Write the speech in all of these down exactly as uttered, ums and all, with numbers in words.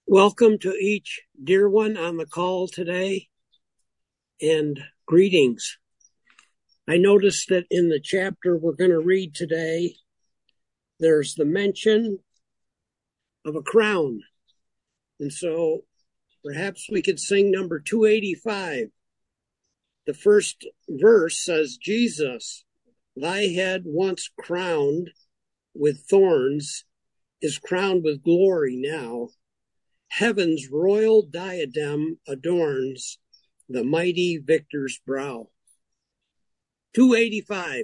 Welcome to each dear one on the call today, and greetings. I noticed that in the chapter we're going to read today, there's the mention of a crown. And so perhaps we could sing number two eighty-five. The first verse says, Jesus, thy head once crowned with thorns is crowned with glory now. Heaven's royal diadem adorns the mighty victor's brow. two eighty-five.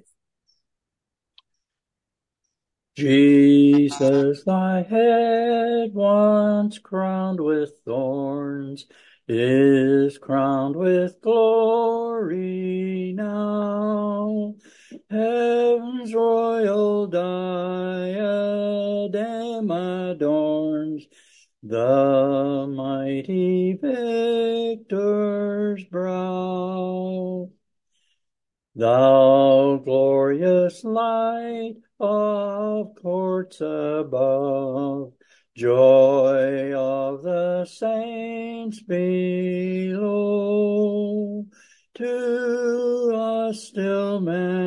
Jesus, thy head once crowned with thorns is crowned with glory now. Heaven's royal diadem adorns the mighty victor's brow. Thou glorious light of courts above, joy of the saints below, to us still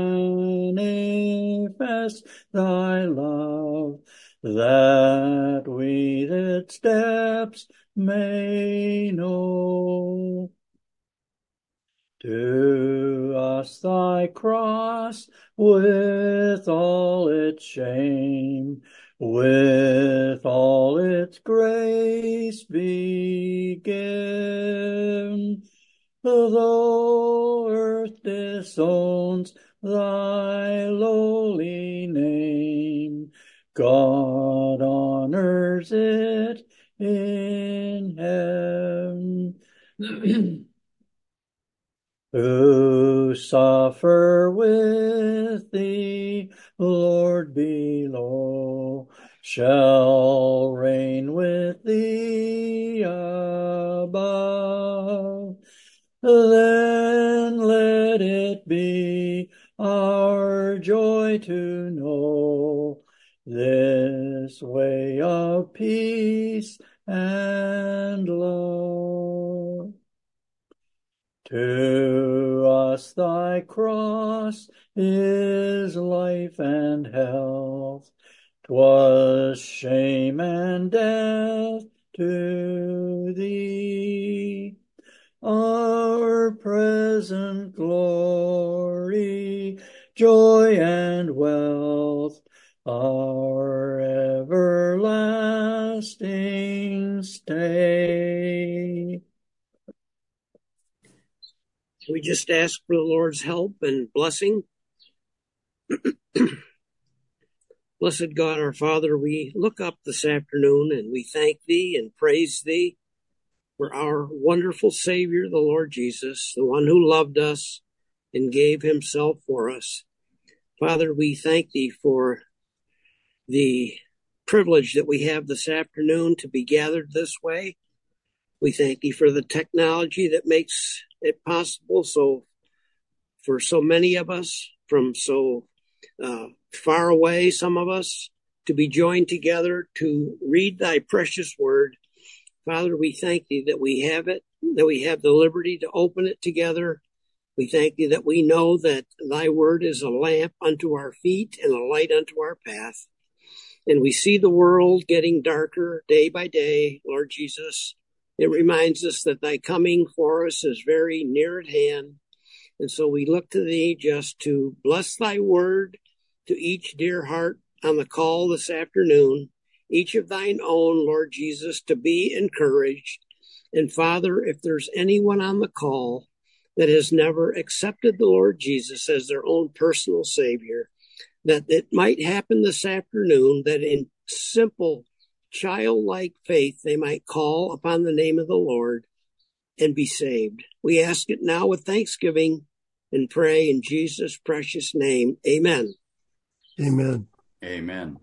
manifest thy love, that we its steps may know. To us thy cross, with all its shame, with all its grace be given. Though earth disowns thy lowly name, God honors it in heaven. Who suffer with thee, Lord, below, shall reign with thee above. Then let it be our joy to know this way of peace and love. To us thy cross is life and health. 'Twas shame and death to thee. Our present glory, joy and wealth, our everlasting stay. We just ask for the Lord's help and blessing. Blessed God, our Father, we look up this afternoon and we thank thee and praise thee for our wonderful Savior, the Lord Jesus, the one who loved us and gave himself for us. Father, we thank thee for the privilege that we have this afternoon to be gathered this way. We thank thee for the technology that makes it possible so for so many of us from so uh, far away, some of us, to be joined together to read thy precious word. Father, we thank thee that we have it, that we have the liberty to open it together. We thank thee that we know that thy word is a lamp unto our feet and a light unto our path. And we see the world getting darker day by day, Lord Jesus. It reminds us that thy coming for us is very near at hand. And so we look to thee just to bless thy word to each dear heart on the call this afternoon, each of thine own, Lord Jesus, to be encouraged. And Father, if there's anyone on the call that has never accepted the Lord Jesus as their own personal Savior, that it might happen this afternoon, that in simple childlike faith they might call upon the name of the Lord and be saved. We ask it now with thanksgiving and pray in Jesus' precious name. Amen. Amen. Amen.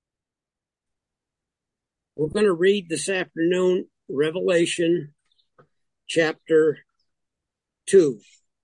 We're going to read this afternoon Revelation chapter two.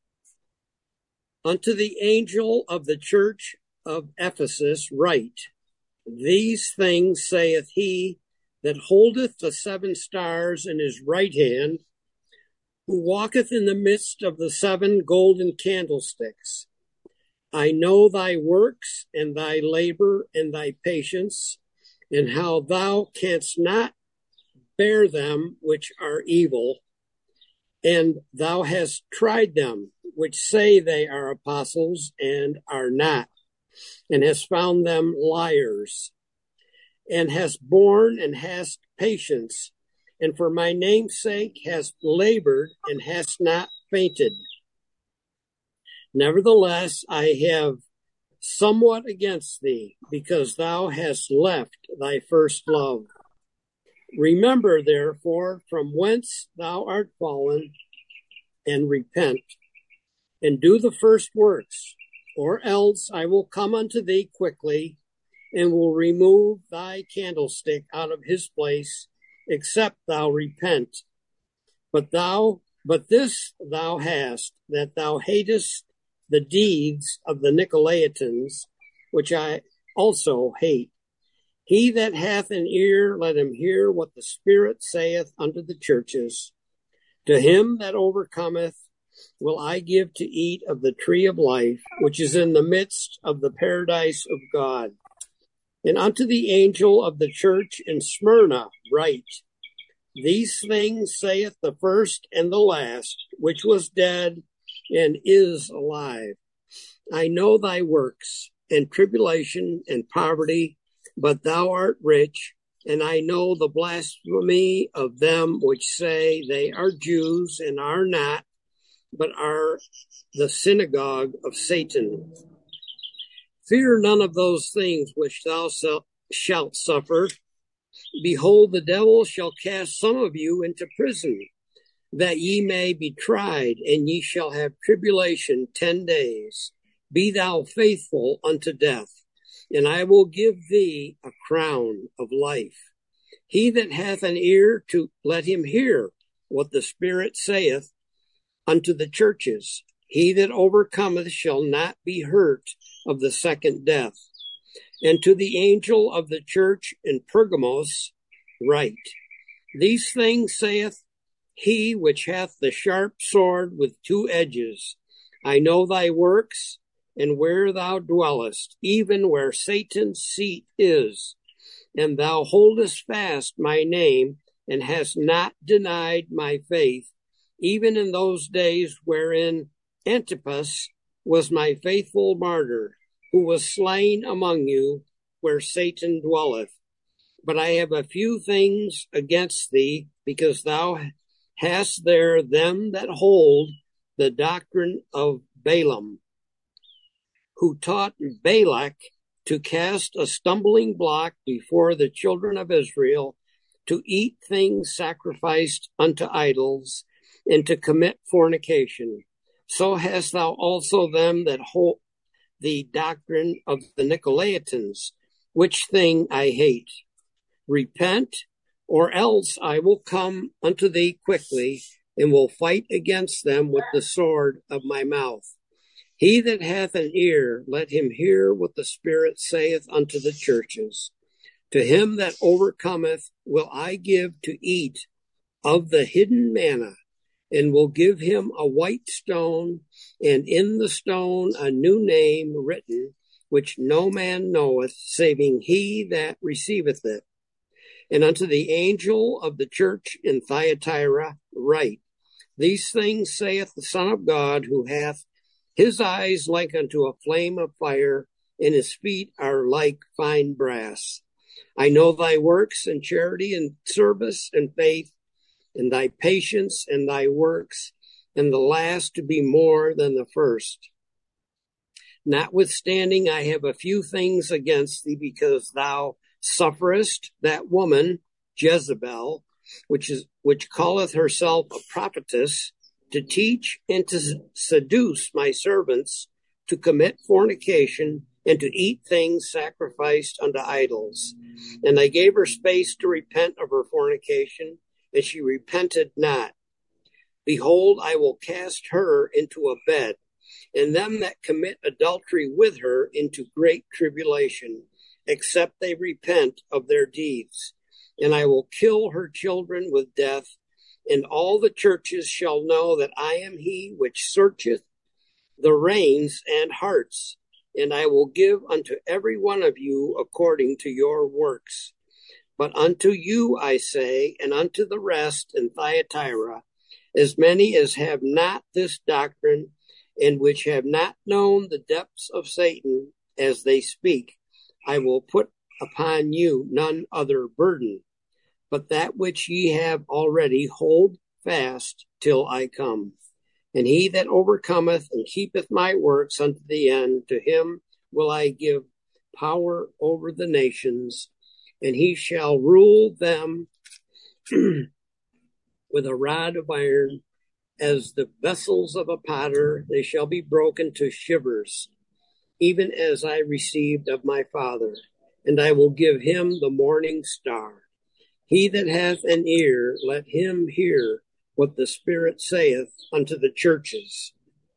Unto the angel of the church of Ephesus write, These things saith he that holdeth the seven stars in his right hand, who walketh in the midst of the seven golden candlesticks. I know thy works, and thy labor, and thy patience, and how thou canst not bear them which are evil, and thou hast tried them which say they are apostles and are not, and hast found them liars, and hast borne and hast patience, and for my name's sake hast labored and hast not fainted. Nevertheless, I have somewhat against thee, because thou hast left thy first love. Remember, therefore, from whence thou art fallen, and repent, and do the first works, or else I will come unto thee quickly, and will remove thy candlestick out of his place, except thou repent. But thou, but this thou hast, that thou hatest the deeds of the Nicolaitans, which I also hate. He that hath an ear, let him hear what the Spirit saith unto the churches. To him that overcometh will I give to eat of the tree of life, which is in the midst of the paradise of God. And unto the angel of the church in Smyrna write, These things saith the first and the last, which was dead and is alive. I know thy works, and tribulation, and poverty, but thou art rich, and I know the blasphemy of them which say they are Jews and are not, but are the synagogue of Satan. Fear none of those things which thou shalt suffer. Behold, the devil shall cast some of you into prison, that ye may be tried, and ye shall have tribulation ten days. Be thou faithful unto death, and I will give thee a crown of life. He that hath an ear, to let him hear what the Spirit saith unto the churches. He that overcometh shall not be hurt of the second death. And to the angel of the church in Pergamos write, These things saith he which hath the sharp sword with two edges. I know thy works, and where thou dwellest, even where Satan's seat is. And thou holdest fast my name, and hast not denied my faith, even in those days wherein Antipas was my faithful martyr, who was slain among you, where Satan dwelleth. But I have a few things against thee, because thou hast there them that hold the doctrine of Balaam, who taught Balak to cast a stumbling block before the children of Israel, to eat things sacrificed unto idols, and to commit fornication. So hast thou also them that hold the doctrine of the Nicolaitans, which thing I hate. Repent, or else I will come unto thee quickly, and will fight against them with the sword of my mouth. He that hath an ear, let him hear what the Spirit saith unto the churches. To him that overcometh will I give to eat of the hidden manna, and will give him a white stone, and in the stone a new name written, which no man knoweth, saving he that receiveth it. And unto the angel of the church in Thyatira write, These things saith the Son of God, who hath his eyes like unto a flame of fire, and his feet are like fine brass. I know thy works, and charity, and service, and faith, and thy patience, and thy works, and the last to be more than the first. Notwithstanding, I have a few things against thee, because thou sufferest that woman, Jezebel, which is which calleth herself a prophetess, to teach and to seduce my servants to commit fornication, and to eat things sacrificed unto idols. And I gave her space to repent of her fornication, and she repented not. Behold, I will cast her into a bed, and them that commit adultery with her into great tribulation, except they repent of their deeds. and I will kill her children with death, and all the churches shall know that I am he which searcheth the reins and hearts, and I will give unto every one of you according to your works. But unto you I say, and unto the rest in Thyatira, as many as have not this doctrine, and which have not known the depths of Satan as they speak, I will put upon you none other burden, but that which ye have already hold fast till I come. And he that overcometh and keepeth my works unto the end, to him will I give power over the nations, and he shall rule them with a rod of iron, as the vessels of a potter, they shall be broken to shivers, even as I received of my Father. And I will give him the morning star. He that hath an ear, let him hear what the Spirit saith unto the churches.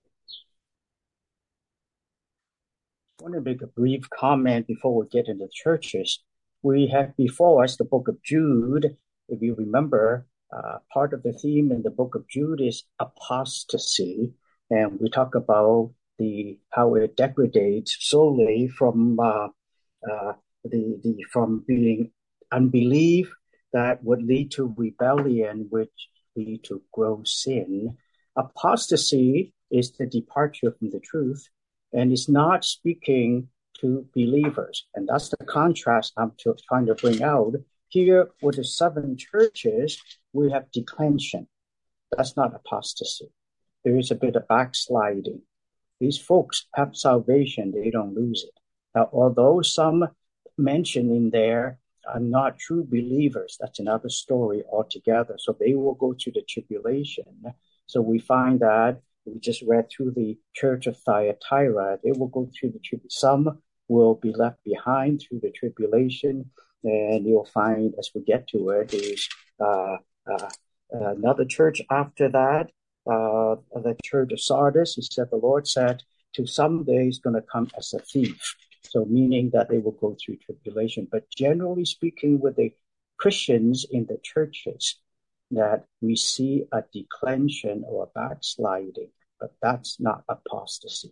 I want to make a brief comment before we get into churches. We have before us the book of Jude. If you remember, uh, part of the theme in the book of Jude is apostasy, and we talk about the how it degrades solely from uh, uh, the the from being unbelief that would lead to rebellion, which lead to gross sin. Apostasy is the departure from the truth, and is not speaking to believers. And that's the contrast I'm to, trying to bring out. Here with the seven churches, we have declension. That's not apostasy. There is a bit of backsliding. These folks have salvation. They don't lose it. Now, although some mentioned in there are not true believers, that's another story altogether. So they will go through the tribulation. So we find that we just read through the church of Thyatira. They will go through the tribulation. Some will be left behind through the tribulation. And you'll find, as we get to it, is uh, uh, another church after that, uh, the church of Sardis. He said, the Lord said, to someday he's going to come as a thief. So meaning that they will go through tribulation. But generally speaking, with the Christians in the churches, that we see a declension or a backsliding, but that's not apostasy.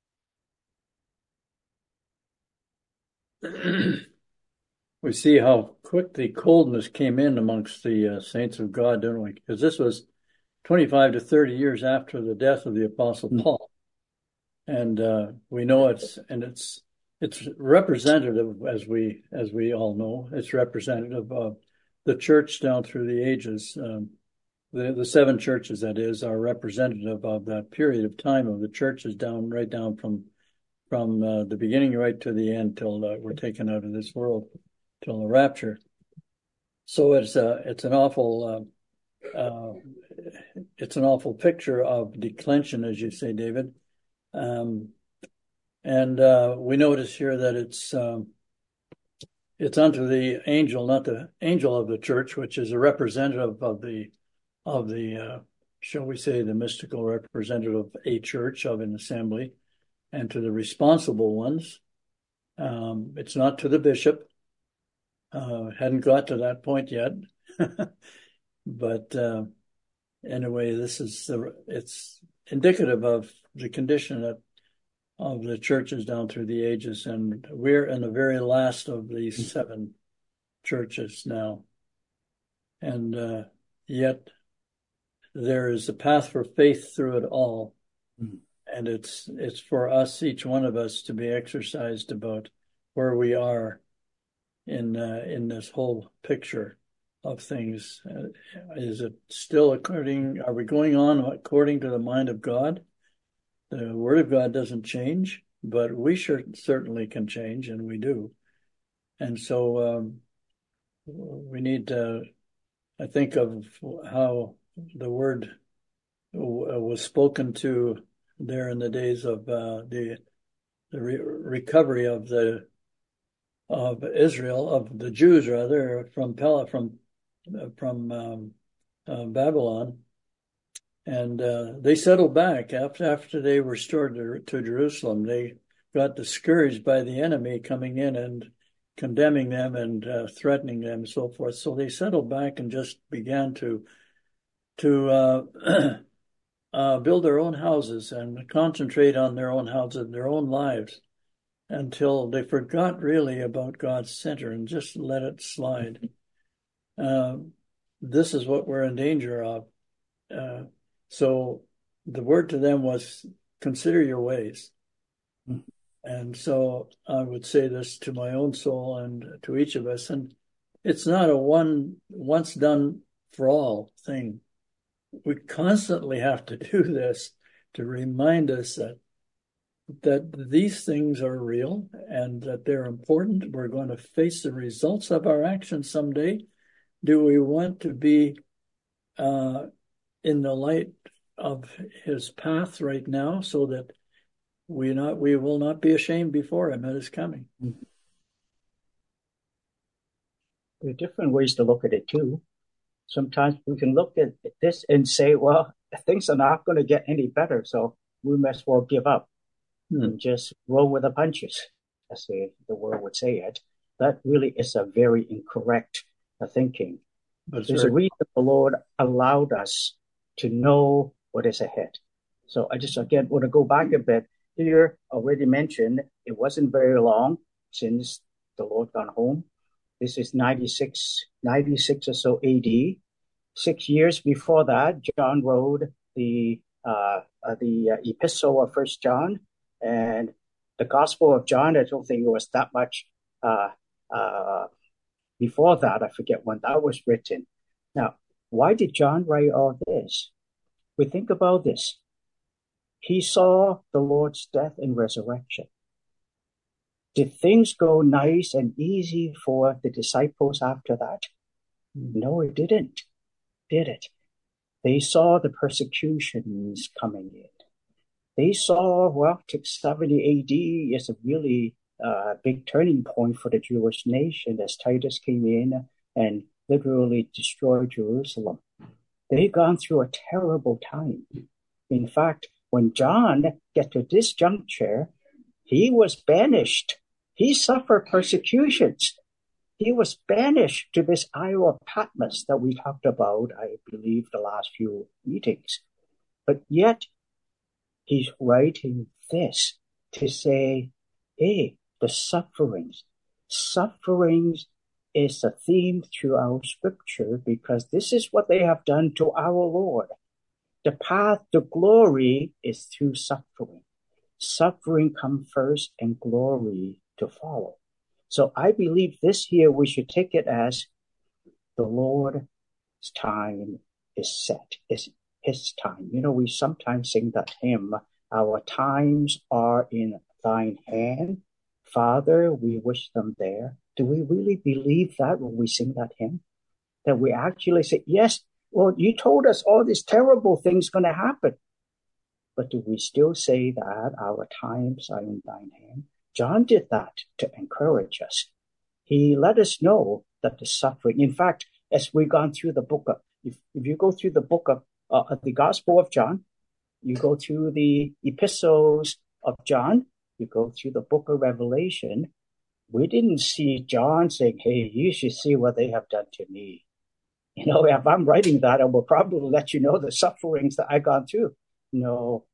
We see how quickly coldness came in amongst the uh, saints of God, don't we? Because this was twenty-five to thirty years after the death of the Apostle mm-hmm. Paul. And uh, we know it's, and it's, it's representative, as we, as we all know, it's representative of the church down through the ages. Um, the, the seven churches, that is, are representative of that period of time of the churches down, right down from, from uh, the beginning right to the end till uh, we're taken out of this world, till the rapture. So it's a, it's an awful, uh, uh, it's an awful picture of declension, as you say, David. Um, and uh, we notice here that it's um, it's unto the angel, not the angel of the church, which is a representative of the of the uh, shall we say the mystical representative of a church, of an assembly, and to the responsible ones. Um, it's not to the bishop. Uh, hadn't got to that point yet, but uh, anyway, this is the, it's indicative of the condition that of the churches down through the ages, and we're in the very last of these seven churches now. And uh, yet there is a path for faith through it all, mm-hmm. and it's it's for us, each one of us, to be exercised about where we are in uh, in this whole picture of things. Uh, is it still according? Are we going on according to the mind of God? The Word of God doesn't change, but we sure, certainly can change, and we do. And so um, we need to, I think of how the Word was spoken to there in the days of uh, the the re- recovery of the of Israel, of the Jews rather, from Pel- from from um, uh, Babylon. And uh, they settled back after after they were restored to, to Jerusalem. They got discouraged by the enemy coming in and condemning them and uh, threatening them and so forth. So they settled back and just began to to uh, uh, build their own houses and concentrate on their own houses, their own lives, until they forgot really about God's center and just let it slide. Uh, this is what we're in danger of. Uh, so the word to them was, consider your ways. Mm-hmm. And so I would say this to my own soul and to each of us. And it's not a one once done for all thing. We constantly have to do this to remind us that that these things are real and that they're important. We're going to face the results of our actions someday. Do we want to be uh, in the light of his path right now so that we not we will not be ashamed before him at his coming? There are different ways to look at it too. Sometimes we can look at this and say, well, things are not going to get any better, so we might as well give up hmm. and just roll with the punches, as the, the world would say it. That really is a very incorrect uh, thinking. That's There's right. a reason the Lord allowed us to know what is ahead. So I just, again, want to go back a bit. Here, already mentioned, it wasn't very long since the Lord gone home. This is ninety-six, ninety-six or so A D. Six years before that, John wrote the uh, uh, the uh, epistle of First John, and the Gospel of John. I don't think it was that much uh, uh, before that. I forget when that was written. Now, why did John write all this? We think about this. He saw the Lord's death and resurrection. Did things go nice and easy for the disciples after that? No, it didn't. Did it? They saw the persecutions coming in. They saw, well, seventy A D is a really uh, big turning point for the Jewish nation as Titus came in and literally destroyed Jerusalem. They've gone through a terrible time. In fact, when John got to this juncture, he was banished. He suffered persecutions. He was banished to this Isle of Patmos that we talked about, I believe, the last few meetings. But yet, he's writing this to say, hey, the sufferings. Sufferings is a theme throughout Scripture because this is what they have done to our Lord. The path to glory is through suffering. Suffering comes first and glory to follow. So I believe this here, we should take it as the Lord's time is set. It's his time. You know, we sometimes sing that hymn, our times are in thine hand. Father, we wish them there. Do we really believe that when we sing that hymn? That we actually say, yes, Lord, you told us all these terrible things going to happen. But do we still say that our times are in thine hand? John did that to encourage us. He let us know that the suffering, in fact, as we've gone through the book of, if, if you go through the book of uh, the Gospel of John, you go through the epistles of John, you go through the book of Revelation, we didn't see John saying, hey, you should see what they have done to me. You know, if I'm writing that, I will probably let you know the sufferings that I've gone through. No,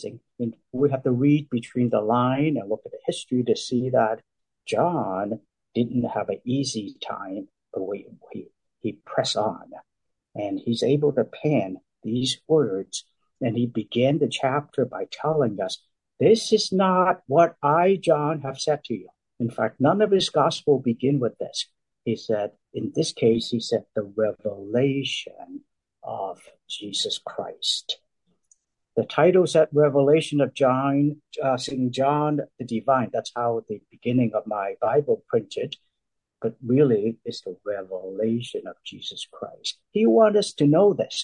we have to read between the line and look at the history to see that John didn't have an easy time, but we, he, he pressed on. And he's able to pen these words. And he began the chapter by telling us, this is not what I, John, have said to you. In fact, none of his gospel begin with this. He said, in this case, he said the revelation of Jesus Christ. The title's at Revelation of John, uh, Saint John the Divine. That's how the beginning of my Bible printed. But really, it's the revelation of Jesus Christ. He wants us to know this.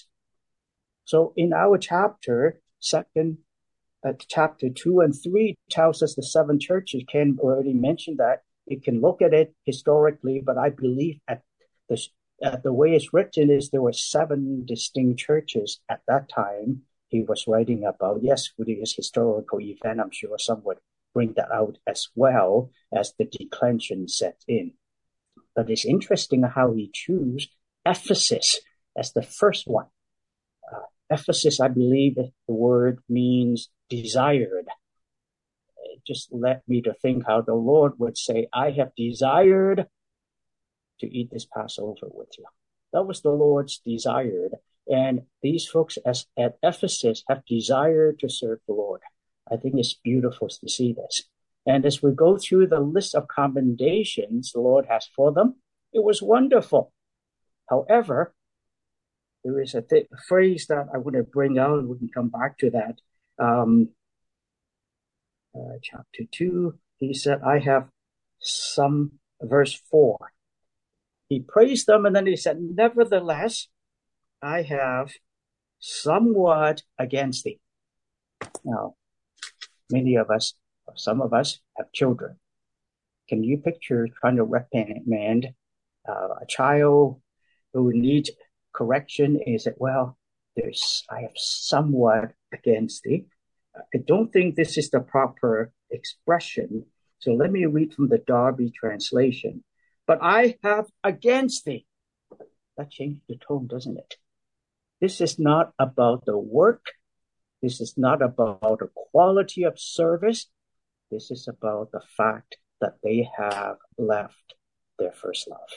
So in our chapter, second, uh, chapter two and three tells us the seven churches. Ken already mentioned that. You can look at it historically, but I believe at the, at the way it's written is there were seven distinct churches at that time he was writing about. Yes, with his historical event, I'm sure some would bring that out as well as the declension set in. But it's interesting how he chose Ephesus as the first one. Uh, Ephesus, I believe the word means desired. It just led me to think how the Lord would say, I have desired to eat this Passover with you. That was the Lord's desired. And these folks as, at Ephesus have desired to serve the Lord. I think it's beautiful to see this. And as we go through the list of commendations the Lord has for them, it was wonderful. However, there is a th- phrase that I want to bring out, and we can come back to that. Um, uh, chapter two, he said, I have some, verse four. He praised them, and then he said, nevertheless, I have somewhat against thee. Now, many of us, some of us have children. Can you picture trying to reprimand uh, a child who needs correction? Is it, well, there's, I have somewhat against thee. I don't think this is the proper expression. So let me read from the Darby translation. But I have against thee. That changed the tone, doesn't it? This is not about the work. This is not about the quality of service. This is about the fact that they have left their first love.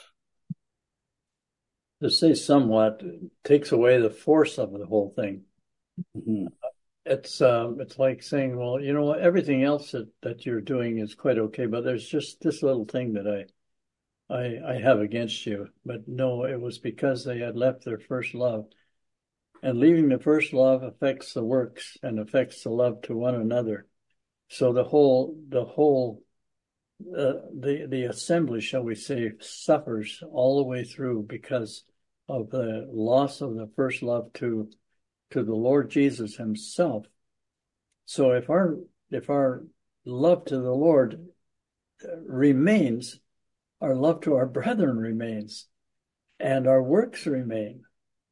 To say somewhat takes away the force of the whole thing. Mm-hmm. It's um, it's like saying, well, you know what, everything else that, that you're doing is quite okay, but there's just this little thing that I I I have against you. But no, it was because they had left their first love. And leaving the first love affects the works and affects the love to one another. So the whole the whole uh, the the assembly, shall we say, suffers all the way through because of the loss of the first love to to the Lord Jesus himself. So if our if our love to the Lord remains, our love to our brethren remains, and our works remain.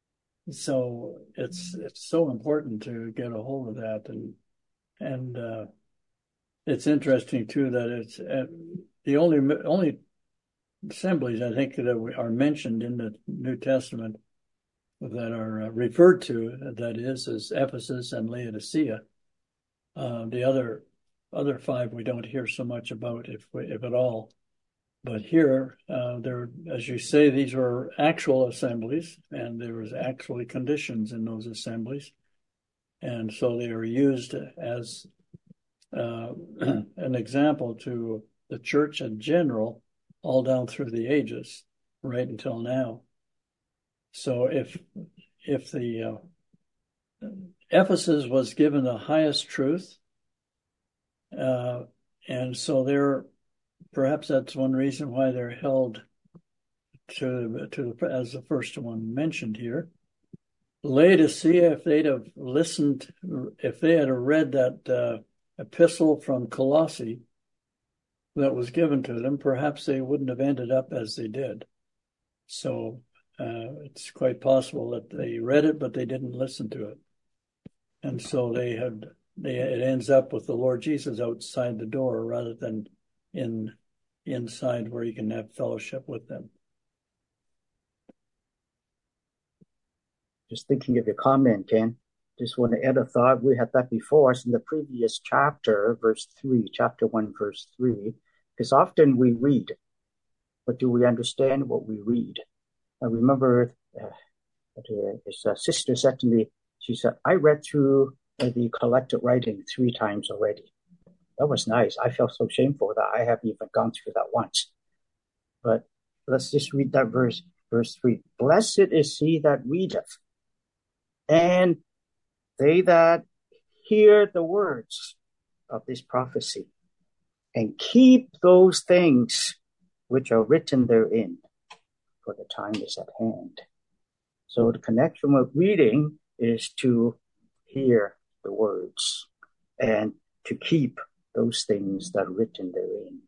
So it's it's so important to get a hold of that, and and uh, it's interesting too that it's uh, the only only assemblies I think that are mentioned in the New Testament that are uh, referred to, that is, is Ephesus and Laodicea. Uh, the other other five we don't hear so much about, if we, if at all. But here, uh, there, as you say, these were actual assemblies, and there was actually conditions in those assemblies, and so they are used as uh, an example to the church in general, all down through the ages, right until now. So if if the uh, Ephesus was given the highest truth, uh, and so they're perhaps that's one reason why they're held to to as the first one mentioned here. Laodicea, if they'd have listened, if they had read that uh, epistle from Colossae that was given to them, perhaps they wouldn't have ended up as they did. So uh, it's quite possible that they read it, but they didn't listen to it, and so they had they it ends up with the Lord Jesus outside the door rather than in inside where you can have fellowship with them. Just thinking of your comment, Ken. Just want to add a thought. We had that before us in the previous chapter, verse three, chapter one, verse three, because often we read, but do we understand what we read? I remember uh, his uh, sister said to me, she said, I read through uh, the collected writing three times already. That was nice. I felt so shameful that I haven't even gone through that once. But let's just read that verse, verse three. Blessed is he that readeth, and they that hear the words of this prophecy, and keep those things which are written therein, for the time is at hand. So the connection with reading is to hear the words and to keep those things that are written therein.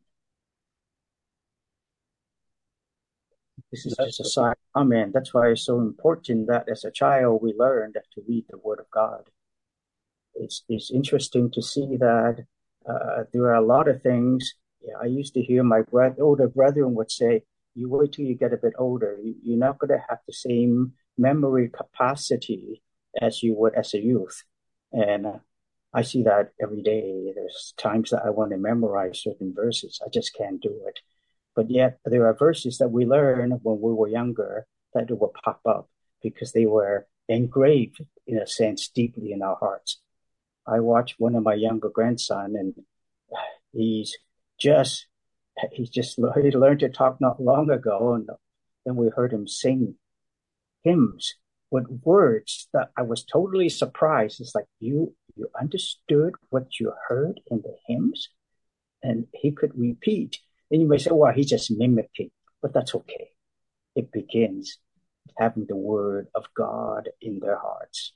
This is just a side comment. That's why it's so important that as a child we learned to read the Word of God. It's it's interesting to see that Uh, there are a lot of things. Yeah, I used to hear my bro- older brethren would say, you wait till you get a bit older. You, you're not going to have the same memory capacity as you would as a youth. And uh, I see that every day. There's times that I want to memorize certain verses. I just can't do it. But yet there are verses that we learn when we were younger that will pop up because they were engraved, in a sense, deeply in our hearts. I watched one of my younger grandson, and he's just he just he learned to talk not long ago, and then we heard him sing hymns with words that I was totally surprised. It's like you you understood what you heard in the hymns, and he could repeat. And you may say, "Well, he's just mimicking," but that's okay. It begins having the word of God in their hearts.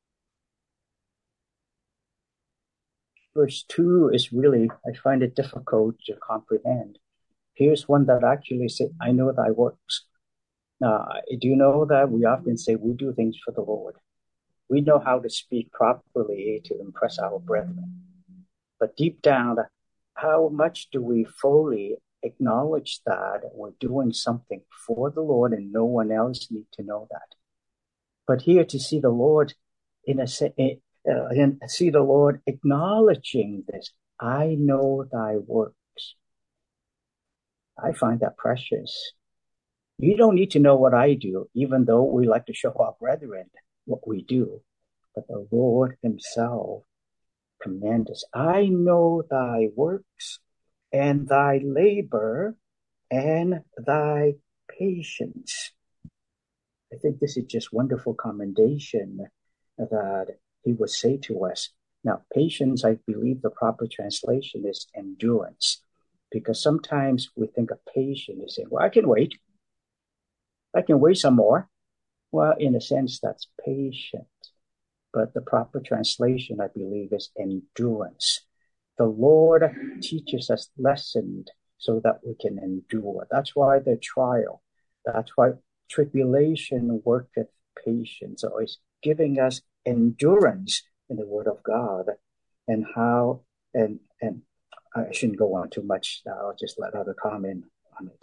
Verse two is really, I find it difficult to comprehend. Here's one that actually said, I know thy works. Now, do you know that we often say we do things for the Lord? We know how to speak properly to impress our brethren. But deep down, how much do we fully acknowledge that we're doing something for the Lord and no one else need to know that? But here to see the Lord in a uh, and see the Lord acknowledging this, I know thy works. I find that precious. You don't need to know what I do, even though we like to show our brethren what we do. But the Lord himself commands us. I know thy works and thy labor and thy patience. I think this is just wonderful commendation that he would say to us. Now, patience, I believe the proper translation is endurance, because sometimes we think of patience and say, well, I can wait. I can wait some more. Well, in a sense, that's patient. But the proper translation, I believe, is endurance. The Lord teaches us lessons so that we can endure. That's why the trial, that's why tribulation worketh patience. So it's giving us endurance in the Word of God, and how, and and I shouldn't go on too much now. I'll just let other comment on it.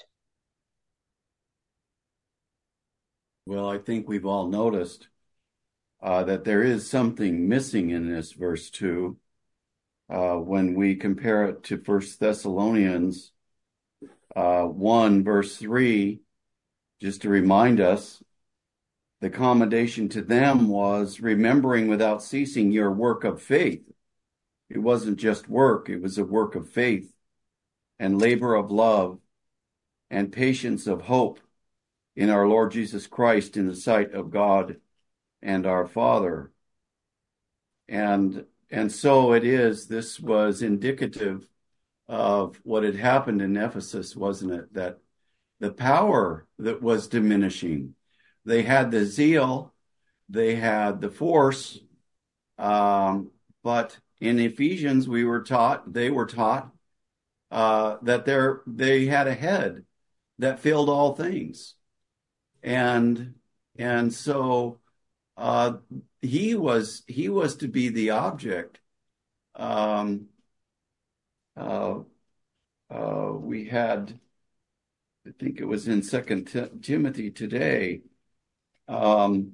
Well, I think we've all noticed uh, that there is something missing in this verse two. Uh, when we compare it to First Thessalonians uh, one, verse three, just to remind us, the commendation to them was remembering without ceasing your work of faith. It wasn't just work, it was a work of faith and labor of love and patience of hope in our Lord Jesus Christ in the sight of God and our Father. And, and so it is, this was indicative of what had happened in Ephesus, wasn't it? That the power that was diminishing. They had the zeal, they had the force, um, but in Ephesians we were taught, they were taught uh, that they're, they had a head that filled all things. And and so uh, he was he was to be the object. Um, uh, uh, we had, I think it was in Second Timothy today. Um,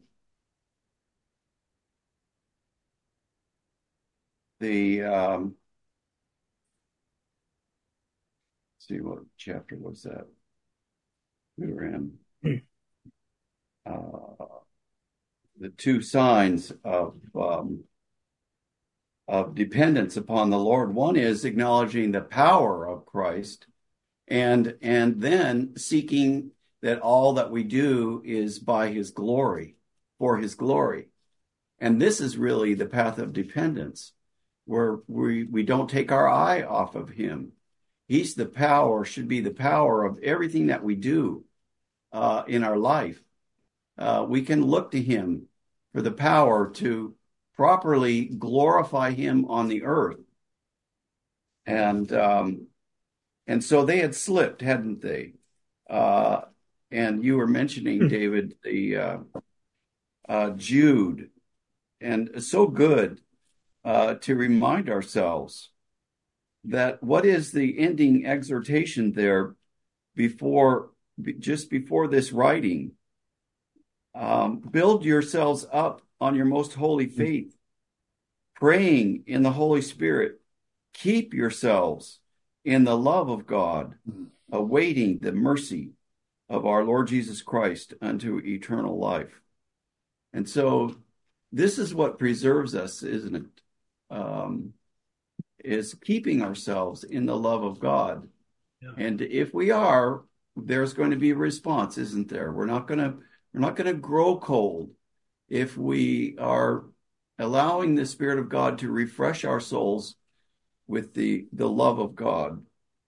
the um, let's see, what chapter was that? We were in uh, the two signs of um, of dependence upon the Lord. One is acknowledging the power of Christ, and and then seeking that all that we do is by his glory, for his glory. And this is really the path of dependence, where we, we don't take our eye off of him. He's the power, should be the power of everything that we do uh, in our life. Uh, we can look to him for the power to properly glorify him on the earth. And um, and so they had slipped, hadn't they? Uh, and you were mentioning, David, the uh, uh, Jude, and so good uh, to remind ourselves that what is the ending exhortation there before, just before this writing? Um, build yourselves up on your most holy faith, praying in the Holy Spirit. Keep yourselves in the love of God, awaiting the mercy of our Lord Jesus Christ unto eternal life. And so this is what preserves us, isn't it? Um, is keeping ourselves in the love of God. Yeah. And if we are, there's going to be a response, isn't there? We're not going to we're not going to grow cold if we are allowing the Spirit of God to refresh our souls with the, the love of God.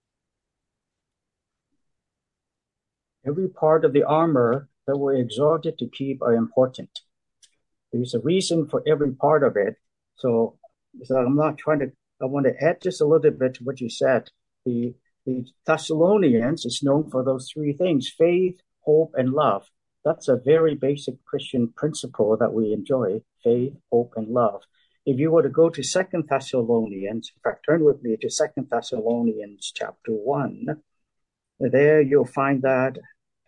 Every part of the armor that we're exhorted to keep are important. There's a reason for every part of it. So, so I'm not trying to, I want to add just a little bit to what you said. The, the Thessalonians is known for those three things: faith, hope, and love. That's a very basic Christian principle that we enjoy: faith, hope, and love. If you were to go to Second Thessalonians, in fact, turn with me to Second Thessalonians chapter one, there you'll find that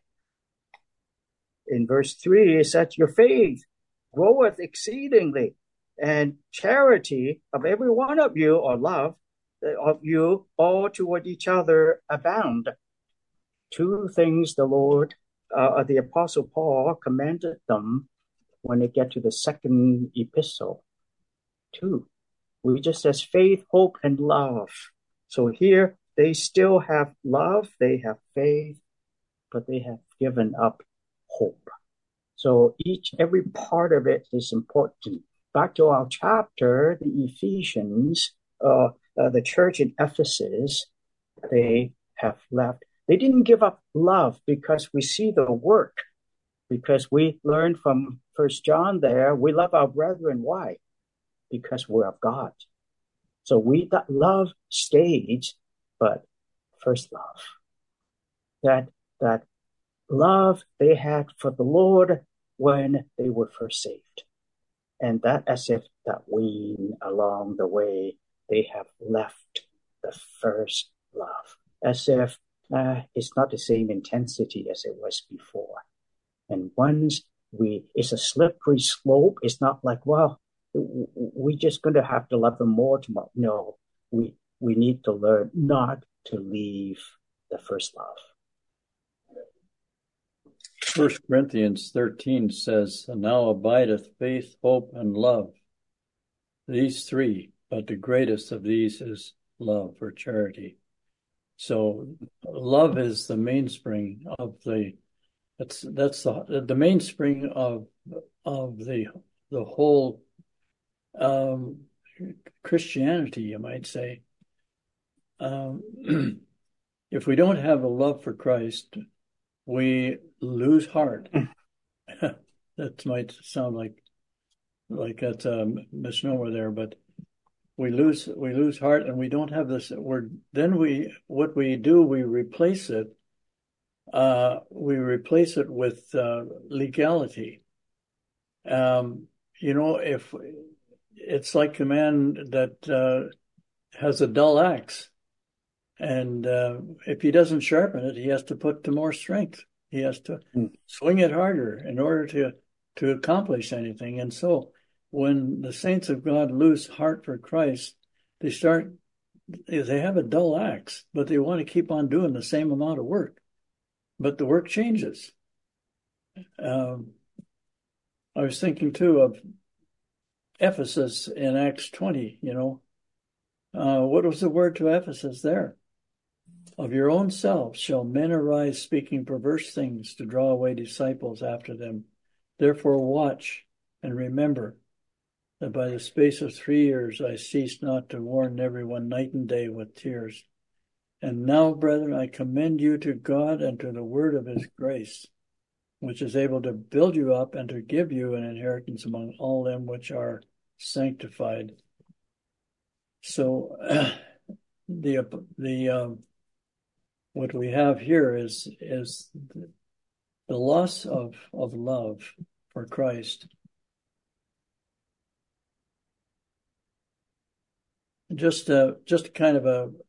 in verse three, it says, your faith groweth exceedingly, and charity of every one of you, or love of you, all toward each other abound. Two things the Lord, uh, the Apostle Paul commanded them when they get to the second epistle. Two. We just says faith, hope, and love. So here they still have love, they have faith, but they have given up hope. So each, every part of it is important. Back to our chapter, the Ephesians, uh, uh, the church in Ephesus, they have left. They didn't give up love because we see the work, because we learned from First John there, we love our brethren. Why? Because we're of God. So we, that love stays, but first love. That, that love they had for the Lord when they were first saved. And that as if that wane along the way, they have left the first love. As if uh, it's not the same intensity as it was before. And once we, it's a slippery slope. It's not like, well, we're just going to have to love them more tomorrow. No, we, we need to learn not to leave the first love. First Corinthians thirteen says, and now abideth faith, hope, and love. These three, but the greatest of these is love, or charity. So love is the mainspring of the, that's that's the the mainspring of of the the whole um, Christianity, you might say. Um, if we don't have a love for Christ, we lose heart. That might sound like like that's a misnomer there, but we lose we lose heart, and we don't have this. We're then we what we do we replace it. Uh, we replace it with uh, legality. Um, you know, if it's like a man that uh, has a dull axe, and uh, if he doesn't sharpen it, he has to put to more strength. He has to mm. swing it harder in order to to accomplish anything. And so, when the saints of God lose heart for Christ, they start. They have a dull axe, but they want to keep on doing the same amount of work. But the work changes. Um, I was thinking too of Ephesus in Acts twenty, you know. Uh, what was the word to Ephesus there? Of your own selves shall men arise speaking perverse things to draw away disciples after them. Therefore watch and remember that by the space of three years I ceased not to warn everyone night and day with tears. And now, brethren, I commend you to God and to the word of his grace, which is able to build you up and to give you an inheritance among all them which are sanctified. So uh, the the um, what we have here is is the loss of of love for Christ. Just uh, just kind of a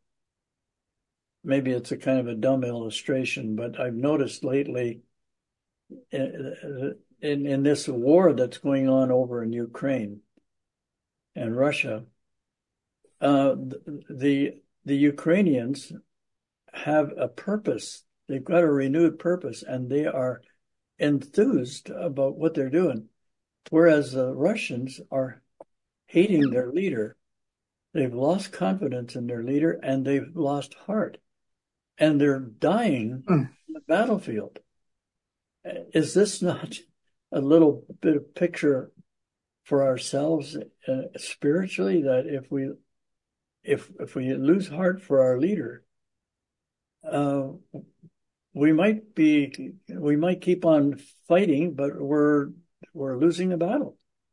maybe it's a kind of a dumb illustration, but I've noticed lately in, in, in this war that's going on over in Ukraine and Russia, uh, the the Ukrainians have a purpose. They've got a renewed purpose, and they are enthused about what they're doing. Whereas the Russians are hating their leader. They've lost confidence in their leader, and they've lost heart. And they're dying mm. on the battlefield. Is this not a little bit of picture for ourselves uh, spiritually, that if we if if we lose heart for our leader, uh, we might be we might keep on fighting, but we're we're losing the battle.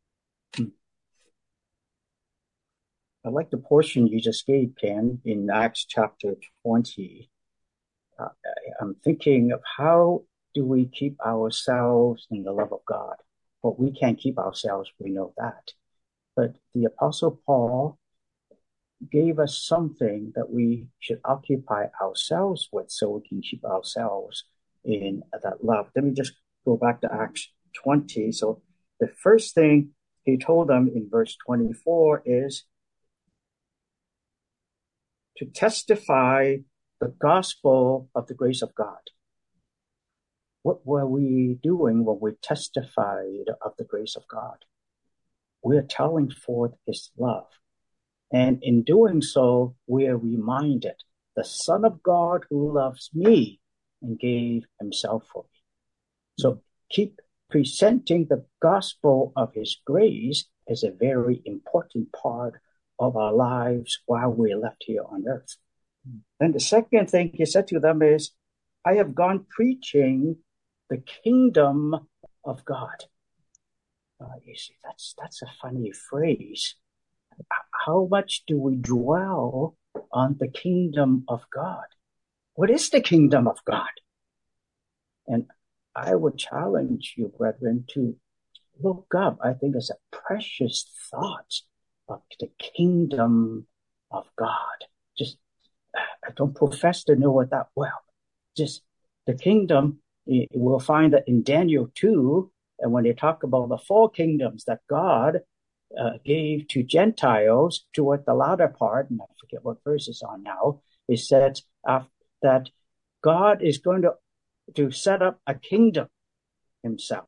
I like the portion you just gave, Ken, in Acts chapter twenty. Uh, I'm thinking of how do we keep ourselves in the love of God? Well, we can't keep ourselves, we know that. But the Apostle Paul gave us something that we should occupy ourselves with so we can keep ourselves in that love. Let me just go back to Acts twenty. So the first thing he told them in verse twenty-four is to testify the gospel of the grace of God. What were we doing when we testified of the grace of God? We are telling forth his love. And in doing so, we are reminded the Son of God who loves me and gave himself for me. So keep presenting the gospel of his grace as a very important part of our lives while we're left here on earth. Then the second thing he said to them is, I have gone preaching the kingdom of God. Uh, you see, that's that's a funny phrase. How much do we dwell on the kingdom of God? What is the kingdom of God? And I would challenge you, brethren, to look up. I think it's a precious thought of the kingdom of God. Just, I don't profess to know it that well. Just the kingdom, we'll find that in Daniel two, and when they talk about the four kingdoms that God uh, gave to Gentiles toward the latter part, and I forget what verse it's on now, it said uh, that God is going to, to set up a kingdom himself.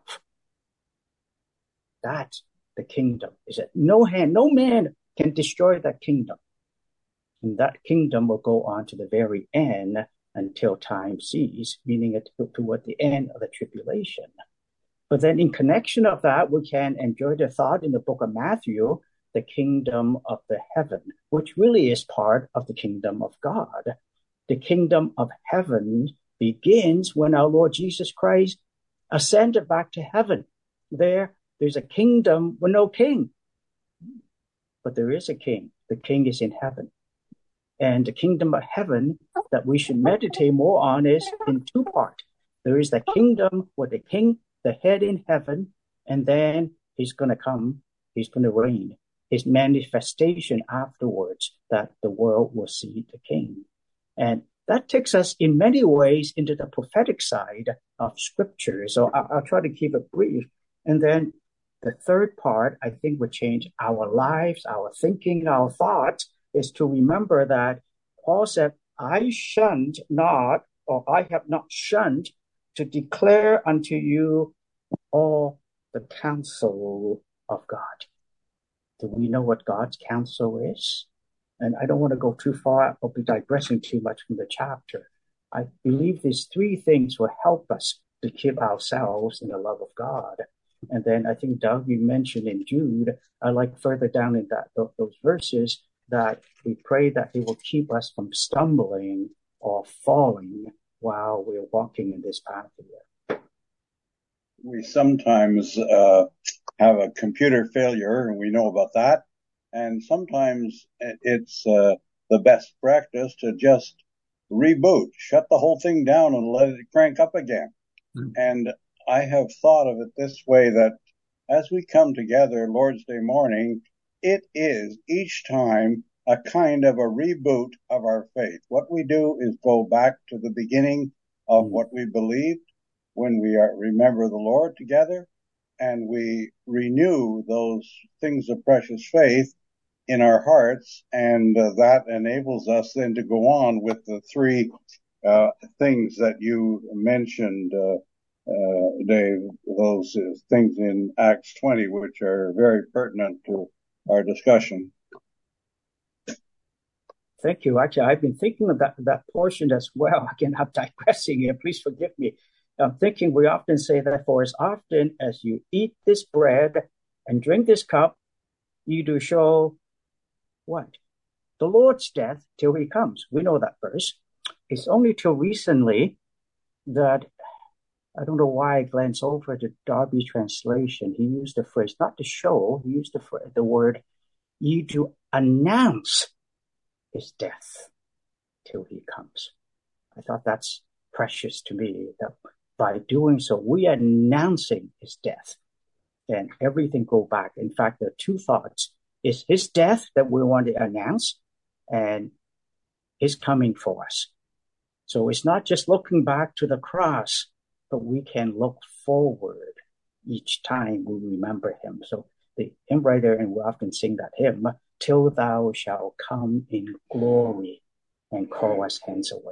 That's the kingdom. Is that no hand, no man can destroy that kingdom. And that kingdom will go on to the very end until time ceases, meaning it toward the end of the tribulation. But then in connection of that, we can enjoy the thought in the book of Matthew, the kingdom of the heaven, which really is part of the kingdom of God. The kingdom of heaven begins when our Lord Jesus Christ ascended back to heaven. There, there's a kingdom with no king. But there is a king. The king is in heaven. And the kingdom of heaven that we should meditate more on is in two parts. There is the kingdom with the king, the head in heaven, and then he's going to come, he's going to reign. His manifestation afterwards that the world will see the king. And that takes us in many ways into the prophetic side of scripture. So I'll, I'll try to keep it brief. And then the third part, I think, would change our lives, our thinking, our thoughts, is to remember that Paul said, I shunned not, or I have not shunned to declare unto you all the counsel of God. Do we know what God's counsel is? And I don't want to go too far. I'll be digressing too much from the chapter. I believe these three things will help us to keep ourselves in the love of God. And then I think, Doug, you mentioned in Jude, I like further down in that those verses, that we pray that he will keep us from stumbling or falling while we're walking in this path here. We sometimes uh, have a computer failure, and we know about that. And sometimes it's uh, the best practice to just reboot, shut the whole thing down and let it crank up again. Mm-hmm. And I have thought of it this way, that as we come together Lord's Day morning, it is each time a kind of a reboot of our faith. What we do is go back to the beginning of mm. what we believed when we are, remember the Lord together, and we renew those things of precious faith in our hearts, and uh, that enables us then to go on with the three uh, things that you mentioned, uh, uh, Dave, those uh, things in Acts twenty, which are very pertinent to our discussion. Thank you. Actually, I've been thinking of that, that portion as well. Again, I'm digressing here. Please forgive me. I'm thinking we often say that for as often as you eat this bread and drink this cup, you do show what? The Lord's death till he comes. We know that verse. It's only till recently that, I don't know why I glanced over the Darby translation. He used the phrase, not to show, he used the, the word, you do announce his death till he comes. I thought that's precious to me, that by doing so, we are announcing his death, and everything go back. In fact, there are two thoughts. It's his death that we want to announce, and his coming for us. So it's not just looking back to the cross, but we can look forward each time we remember him. So the hymn writer, and we often sing that hymn, till thou shalt come in glory and call us hence away.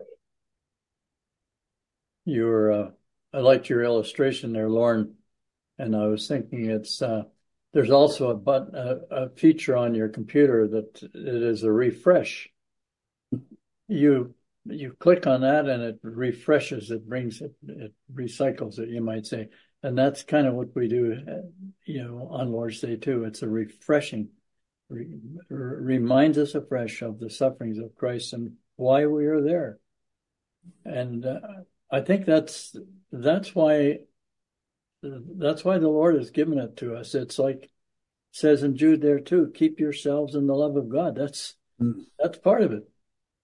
Your, uh, I liked your illustration there, Lauren, and I was thinking it's, uh, there's also a button, a, a feature on your computer that it is a refresh. You you click on that and it refreshes, it brings it, it recycles it, you might say. And that's kind of what we do, you know, on Lord's Day too. It's a refreshing, re, reminds us afresh of the sufferings of Christ and why we are there. And uh, I think that's that's why that's why the Lord has given it to us. It's like it says in Jude there too, keep yourselves in the love of God. That's mm. that's part of it.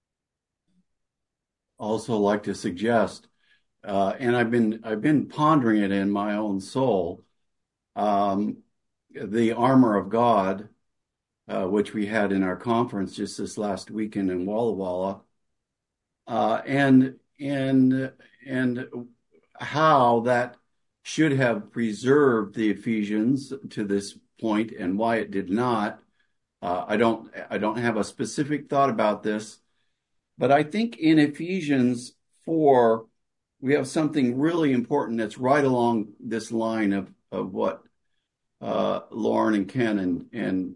Also like to suggest, uh, and I've been I've been pondering it in my own soul, um, the armor of God, uh, which we had in our conference just this last weekend in Walla Walla, uh, and and and how that should have preserved the Ephesians to this point, and why it did not. Uh, I don't I don't have a specific thought about this. But I think in Ephesians four, we have something really important that's right along this line of, of what uh, Lauren and Ken and and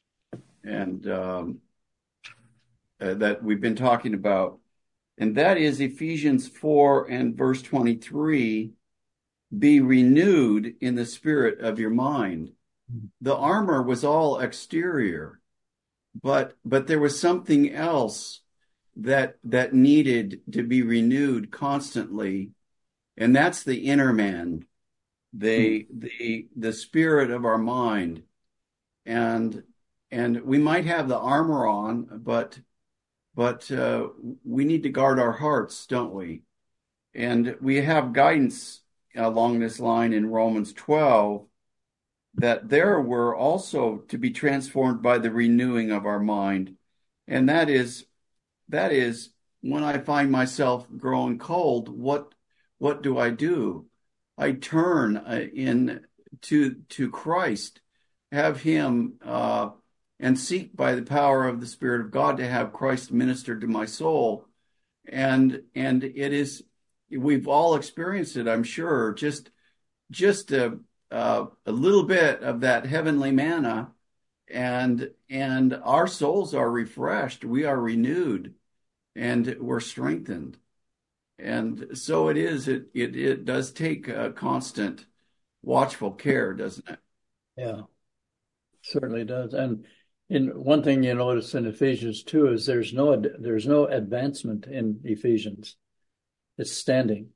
and um, uh, that we've been talking about, and that is Ephesians four and verse twenty-three. Be renewed in the spirit of your mind. The armor was all exterior, but but there was something else that that needed to be renewed constantly, and that's the inner man, the mm. the the spirit of our mind. And and we might have the armor on, but but uh, we need to guard our hearts, don't we? And we have guidance along this line in Romans twelve, that there we're also to be transformed by the renewing of our mind, and that is That is, when I find myself growing cold, what what do I do? I turn uh, in to to Christ, have Him, uh, and seek by the power of the Spirit of God to have Christ minister to my soul. And and it is, we've all experienced it, I'm sure. Just just a uh, a little bit of that heavenly manna, and and our souls are refreshed. We are renewed. And we're strengthened. And so it is, it it, it does take a constant watchful care, doesn't it? Yeah, certainly does. And in one thing you notice in Ephesians two is there's no there's no advancement in Ephesians. It's standing.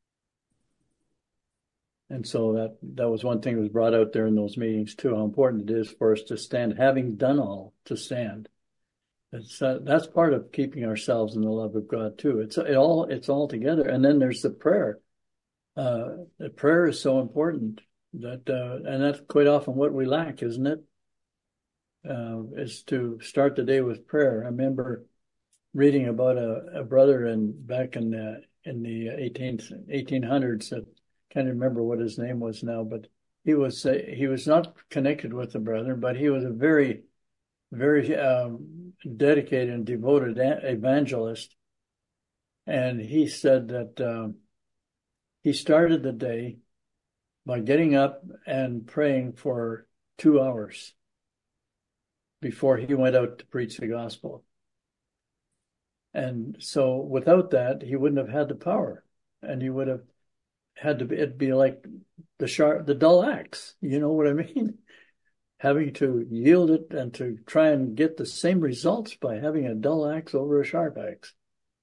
And so that, that was one thing that was brought out there in those meetings too, how important it is for us to stand, having done all, to stand. It's, uh, that's part of keeping ourselves in the love of God too. It's it all it's all together. And then there's the prayer. Uh, the prayer is so important that, uh, and that's quite often what we lack, isn't it? uh, is to start the day with prayer. I remember reading about a, a brother in back in the in the eighteen hundreds that can't remember what his name was now, but he was uh, he was not connected with the brethren, but he was a very very um, dedicated and devoted evangelist, and he said that um, he started the day by getting up and praying for two hours before he went out to preach the gospel. And so without that, he wouldn't have had the power, and he would have had to be, it'd be like the sharp, the dull axe. You know what I mean? Having to yield it and to try and get the same results by having a dull axe over a sharp axe.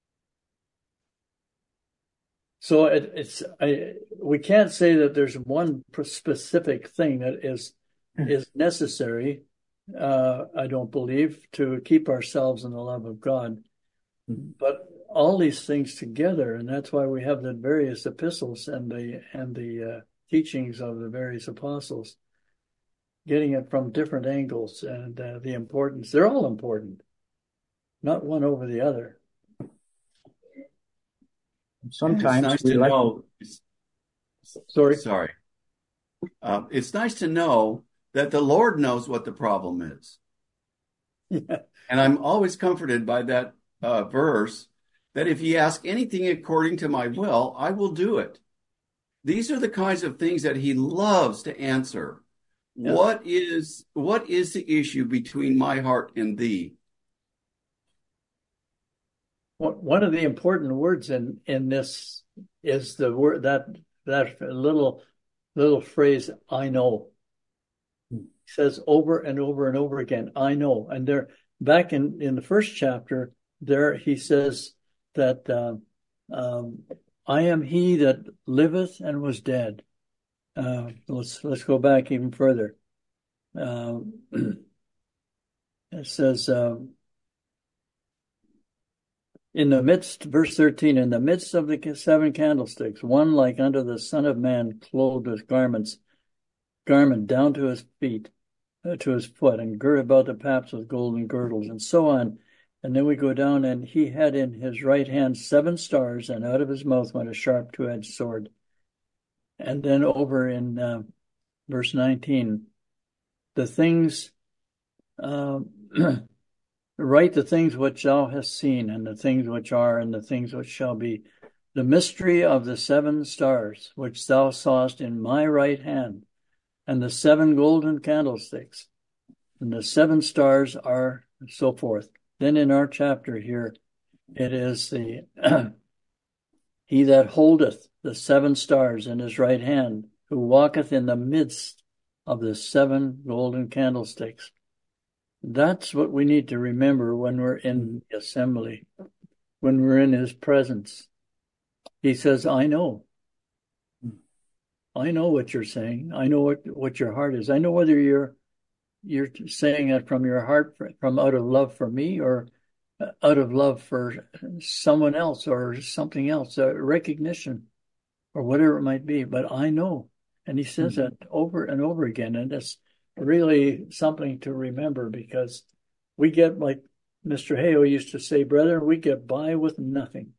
So it, it's I we can't say that there's one specific thing that is is necessary. Uh, I don't believe, to keep ourselves in the love of God. But all these things together, and that's why we have the various epistles and the and the uh, teachings of the various apostles, getting it from different angles, and uh, the importance. They're all important, not one over the other. Sometimes it's nice we to like know. Sorry, sorry. Uh, it's nice to know that the Lord knows what the problem is, yeah. And I'm always comforted by that uh, verse, that if ye ask anything according to my will, I will do it. These are the kinds of things that he loves to answer. Yeah. What is what is the issue between my heart and thee? One of the important words in, in this is the word that that little little phrase, I know. He says over and over and over again, I know. And there, back in, in the first chapter, there he says that uh, um, I am he that liveth and was dead. Uh, let's let's go back even further. Uh, it says. Uh, In the midst, verse thirteen, in the midst of the seven candlesticks, one like unto the Son of Man, clothed with garments, garment down to his feet, uh, to his foot, and girt about the paps with golden girdles, and so on. And then we go down, and he had in his right hand seven stars, and out of his mouth went a sharp two-edged sword. And then over in uh, verse nineteen, the things... Uh, write the things which thou hast seen, and the things which are, and the things which shall be, the mystery of the seven stars, which thou sawest in my right hand, and the seven golden candlesticks, and the seven stars are, so forth. Then in our chapter here, it is the he that holdeth the seven stars in his right hand, who walketh in the midst of the seven golden candlesticks. That's what we need to remember when we're in the assembly, when we're in his presence. He says, I know. I know what you're saying. I know what, what your heart is. I know whether you're you're saying it from your heart, from out of love for me, or out of love for someone else or something else, a recognition or whatever it might be. But I know. And he says mm-hmm. that over and over again. And it's really something to remember, because we get, like Mister Hale used to say, brother, we get by with nothing.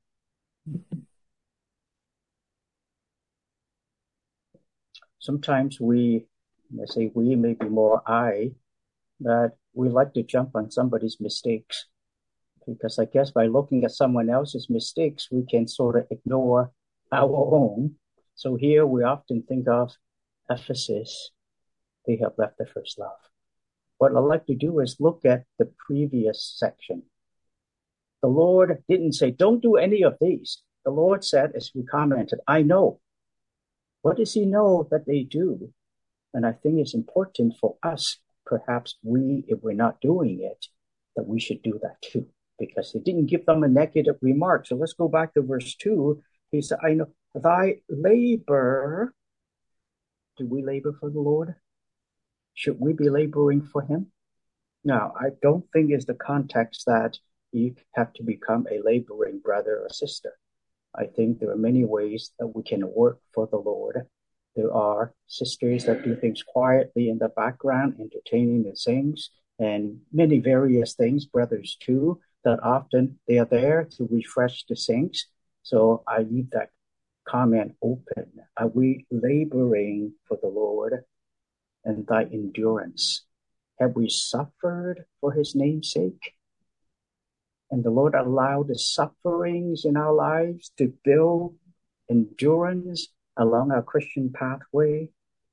Sometimes we, I say we, maybe more I, that we like to jump on somebody's mistakes. Because I guess by looking at someone else's mistakes, we can sort of ignore our own. So here we often think of Ephesus. They have left their first love. What I'd like to do is look at the previous section. The Lord didn't say, don't do any of these. The Lord said, as we commented, I know. What does he know that they do? And I think it's important for us, perhaps we, if we're not doing it, that we should do that too, because he didn't give them a negative remark. So let's go back to verse two. He said, I know thy labor. Do we labor for the Lord? Should we be laboring for him? Now, I don't think it's the context that you have to become a laboring brother or sister. I think there are many ways that we can work for the Lord. There are sisters that do things quietly in the background, entertaining the things, and many various things, brothers too, that often they are there to refresh the saints. So I leave that comment open. Are we laboring for the Lord and thy endurance? Have we suffered for his name's sake? And the Lord allowed the sufferings in our lives to build endurance along our Christian pathway.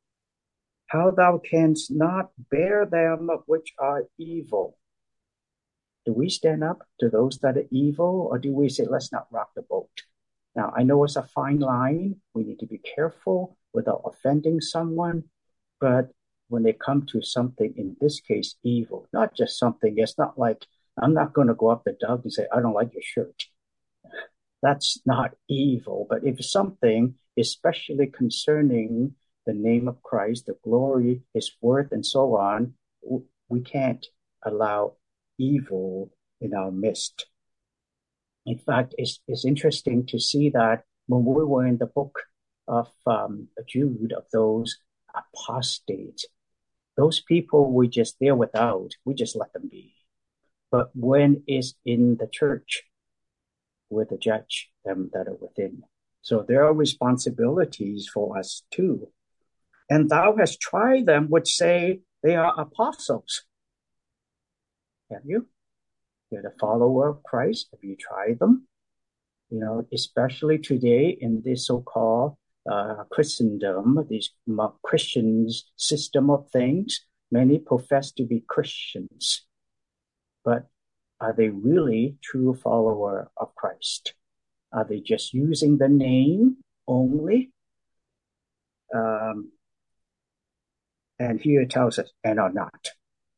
How thou canst not bear them which are evil. Do we stand up to those that are evil, or do we say, let's not rock the boat? Now, I know it's a fine line. We need to be careful without offending someone. But when they come to something, in this case, evil, not just something, it's not like, I'm not going to go up to Doug and say, I don't like your shirt. That's not evil. But if something, especially concerning the name of Christ, the glory, his worth, and so on, we can't allow evil in our midst. In fact, it's, it's interesting to see that when we were in the book of um, Jude, of those apostates, those people we just deal without, we just let them be. But when it's in the church, we're the judge them that are within. So there are responsibilities for us too. And thou hast tried them which say they are apostles. Have you? You're the follower of Christ. Have you tried them? You know, especially today in this so-called uh, Christendom, this Christian system of things, many profess to be Christians. But are they really true follower of Christ? Are they just using the name only? Um, and here it tells us, and are not.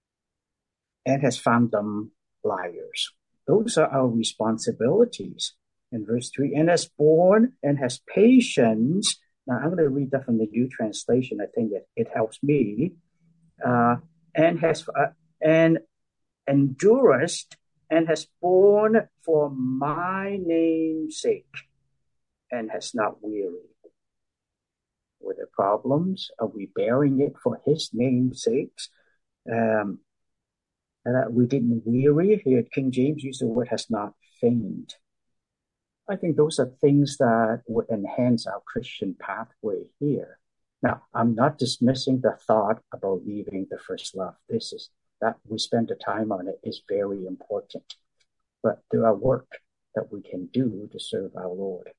And has found them liars. Those are our responsibilities. In verse three, and has borne and has patience. Now I'm going to read that from the New Translation. I think that it helps me. Uh, and has uh, and endurest and has borne for my name's sake, and has not wearied. Were there problems? Are we bearing it for his name's sake? Um, and uh, we didn't weary. Here, King James used the word has not fainted. I think those are things that would enhance our Christian pathway here. Now, I'm not dismissing the thought about leaving the first love. This is that we spend the time on it is very important. But there are work that we can do to serve our Lord.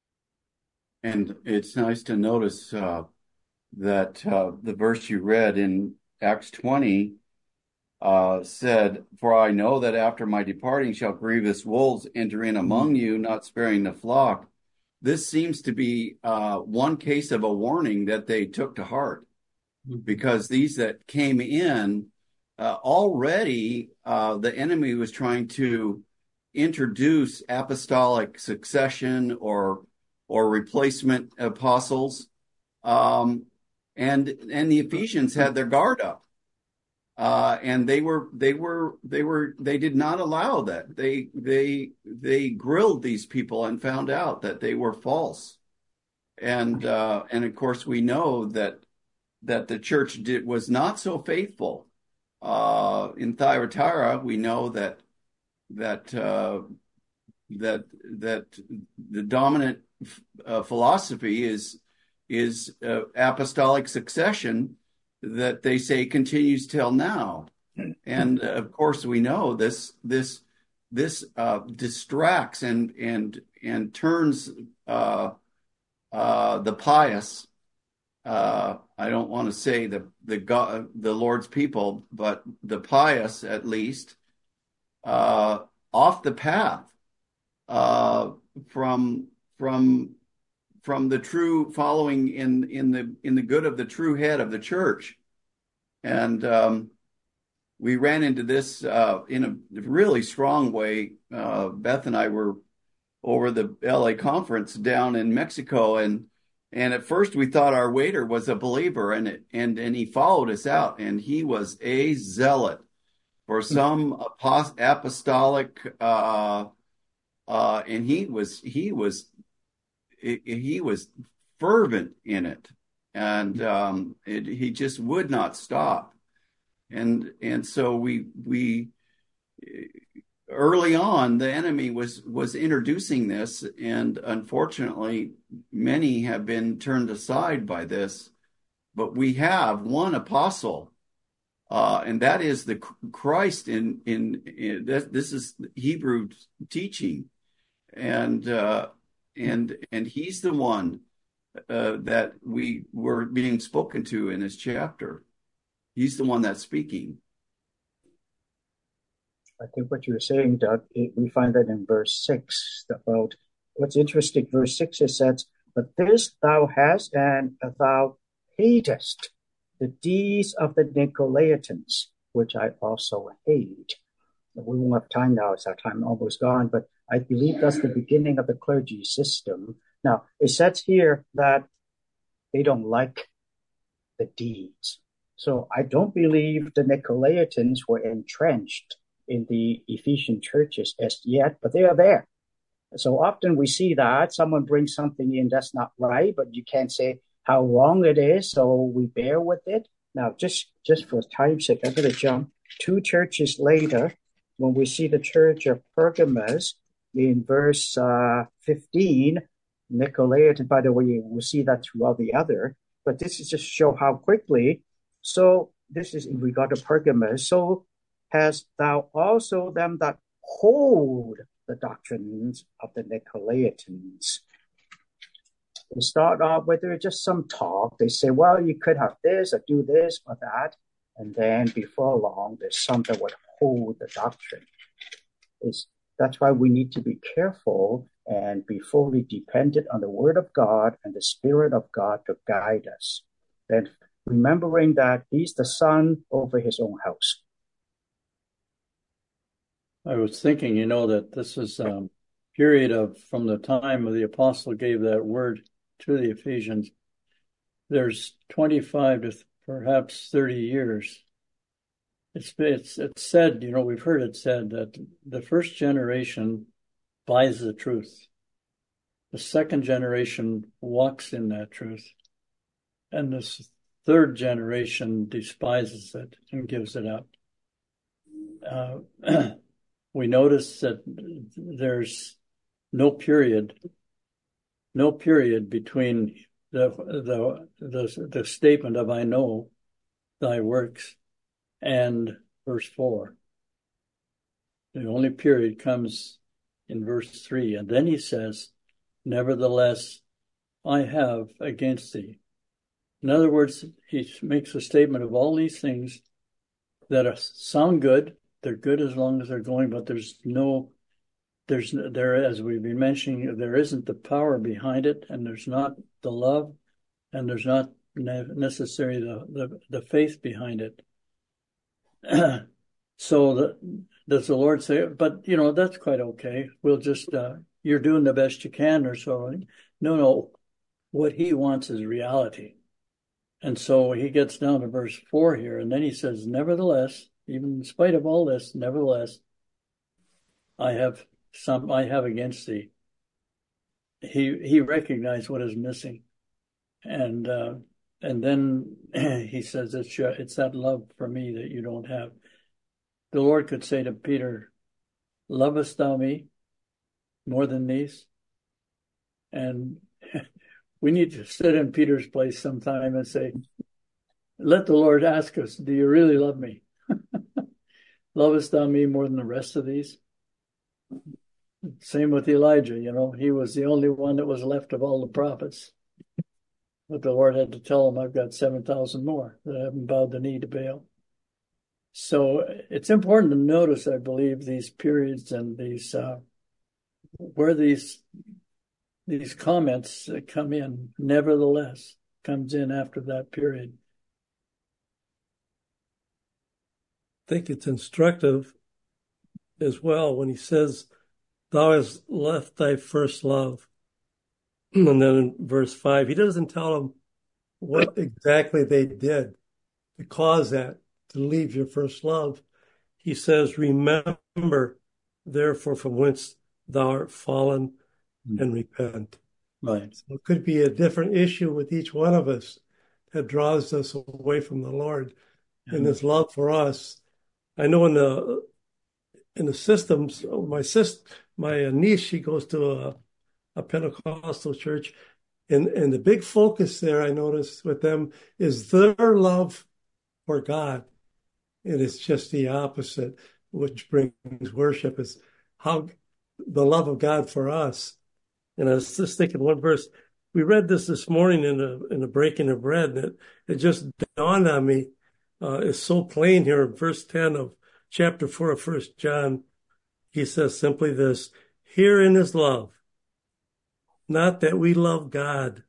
And it's nice to notice uh, that uh, the verse you read in Acts twenty uh, said, "For I know that after my departing shall grievous wolves enter in among you, not sparing the flock." This seems to be uh, one case of a warning that they took to heart, because these that came in, uh, already uh, the enemy was trying to introduce apostolic succession or or replacement apostles, um, and and the Ephesians had their guard up. Uh, and they were, they were, they were, they did not allow that. They, they, they grilled these people and found out that they were false. And, uh, and of course we know that, that the church did, was not so faithful. Uh, in Thyatira, we know that, that, uh, that, that the dominant uh, philosophy is, is uh, apostolic succession, that they say continues till now. And uh, of course we know this this this uh, distracts and and and turns uh, uh, the pious, uh, I don't want to say the the God, the Lord's people, but the pious at least, uh, off the path uh, from from from the true following in, in the, in the good of the true head of the church. And, um, we ran into this, uh, in a really strong way. Uh, Beth and I were over the L A conference down in Mexico, and, and at first we thought our waiter was a believer, and it, and, and he followed us out, and he was a zealot for some apost- apostolic, uh, uh, and he was, he was, he was fervent in it, and um, it, he just would not stop. And and so we we early on the enemy was was introducing this, and unfortunately many have been turned aside by this. But we have one apostle, uh, and that is the Christ in in, in this is Hebrew teaching, and uh, and and he's the one uh, that we were being spoken to in this chapter. He's the one that's speaking. I think what you were saying, Doug, it, we find that in verse six about what's interesting. Verse six, it says, "But this thou hast, and thou hatest the deeds of the Nicolaitans, which I also hate." We won't have time now, it's our time almost gone, but I believe that's the beginning of the clergy system. Now, it says here that they don't like the deeds. So I don't believe the Nicolaitans were entrenched in the Ephesian churches as yet, but they are there. So often we see that someone brings something in that's not right, but you can't say how wrong it is, so we bear with it. Now, just, just for time's sake, I'm going to jump two churches later when we see the church of Pergamos in verse uh, fifteen, Nicolaitan, by the way, we'll see that throughout the other, but this is just to show how quickly. So this is in regard to Pergamos. So hast thou also them that hold the doctrines of the Nicolaitans. They start off with just some talk. They say, well, you could have this or do this or that. And then before long, there's some that would hold the doctrine. It's, that's why we need to be careful and be fully dependent on the Word of God and the Spirit of God to guide us. And remembering that he's the son over his own house. I was thinking, you know, that this is a period of, from the time of the apostle gave that word to the Ephesians, there's twenty-five to perhaps thirty years. It's, it's, it's said, you know, we've heard it said that the first generation buys the truth. The second generation walks in that truth. And this third generation despises it and gives it up. Uh, we notice that there's no period, no period between the, the, the, the statement of I know thy works and verse four. The only period comes in verse three. And then he says, nevertheless, I have against thee. In other words, he makes a statement of all these things that are, sound good. They're good as long as they're going, but there's no, there's there, as we've been mentioning, there isn't the power behind it, and there's not the love, and there's not necessarily the, the, the faith behind it. So the, does the Lord say, but, you know, that's quite okay. We'll just, uh, you're doing the best you can or so. No, no. What he wants is reality. And so he gets down to verse four here, and then he says, nevertheless, even in spite of all this, nevertheless, I have some, I have against thee. He, he recognized what is missing. And, uh, and then he says, it's, your, it's that love for me that you don't have. The Lord could say to Peter, lovest thou me more than these? And we need to sit in Peter's place sometime and say, let the Lord ask us, do you really love me? Lovest thou me more than the rest of these? Same with Elijah, you know, he was the only one that was left of all the prophets. But the Lord had to tell him, I've got seven thousand more that haven't bowed the knee to Baal. So it's important to notice, I believe, these periods and these, uh, where these, these comments come in, nevertheless, comes in after that period. I think it's instructive as well when he says, thou hast left thy first love. And then in verse five, he doesn't tell them what exactly they did to cause that, to leave your first love. He says, remember, therefore, from whence thou art fallen, and repent. Right. So it could be a different issue with each one of us that draws us away from the Lord. and his love for us. I know in the in the systems, my sis, my niece, she goes to a, a Pentecostal church, and and the big focus there I noticed with them is their love for God. And it's just the opposite, which brings worship, is how the love of God for us. And I was just thinking one verse, we read this this morning in a in a breaking of bread, and it, it just dawned on me. Uh, it's so plain here in verse ten of chapter four of First John. He says simply this: herein is love, not that we love God,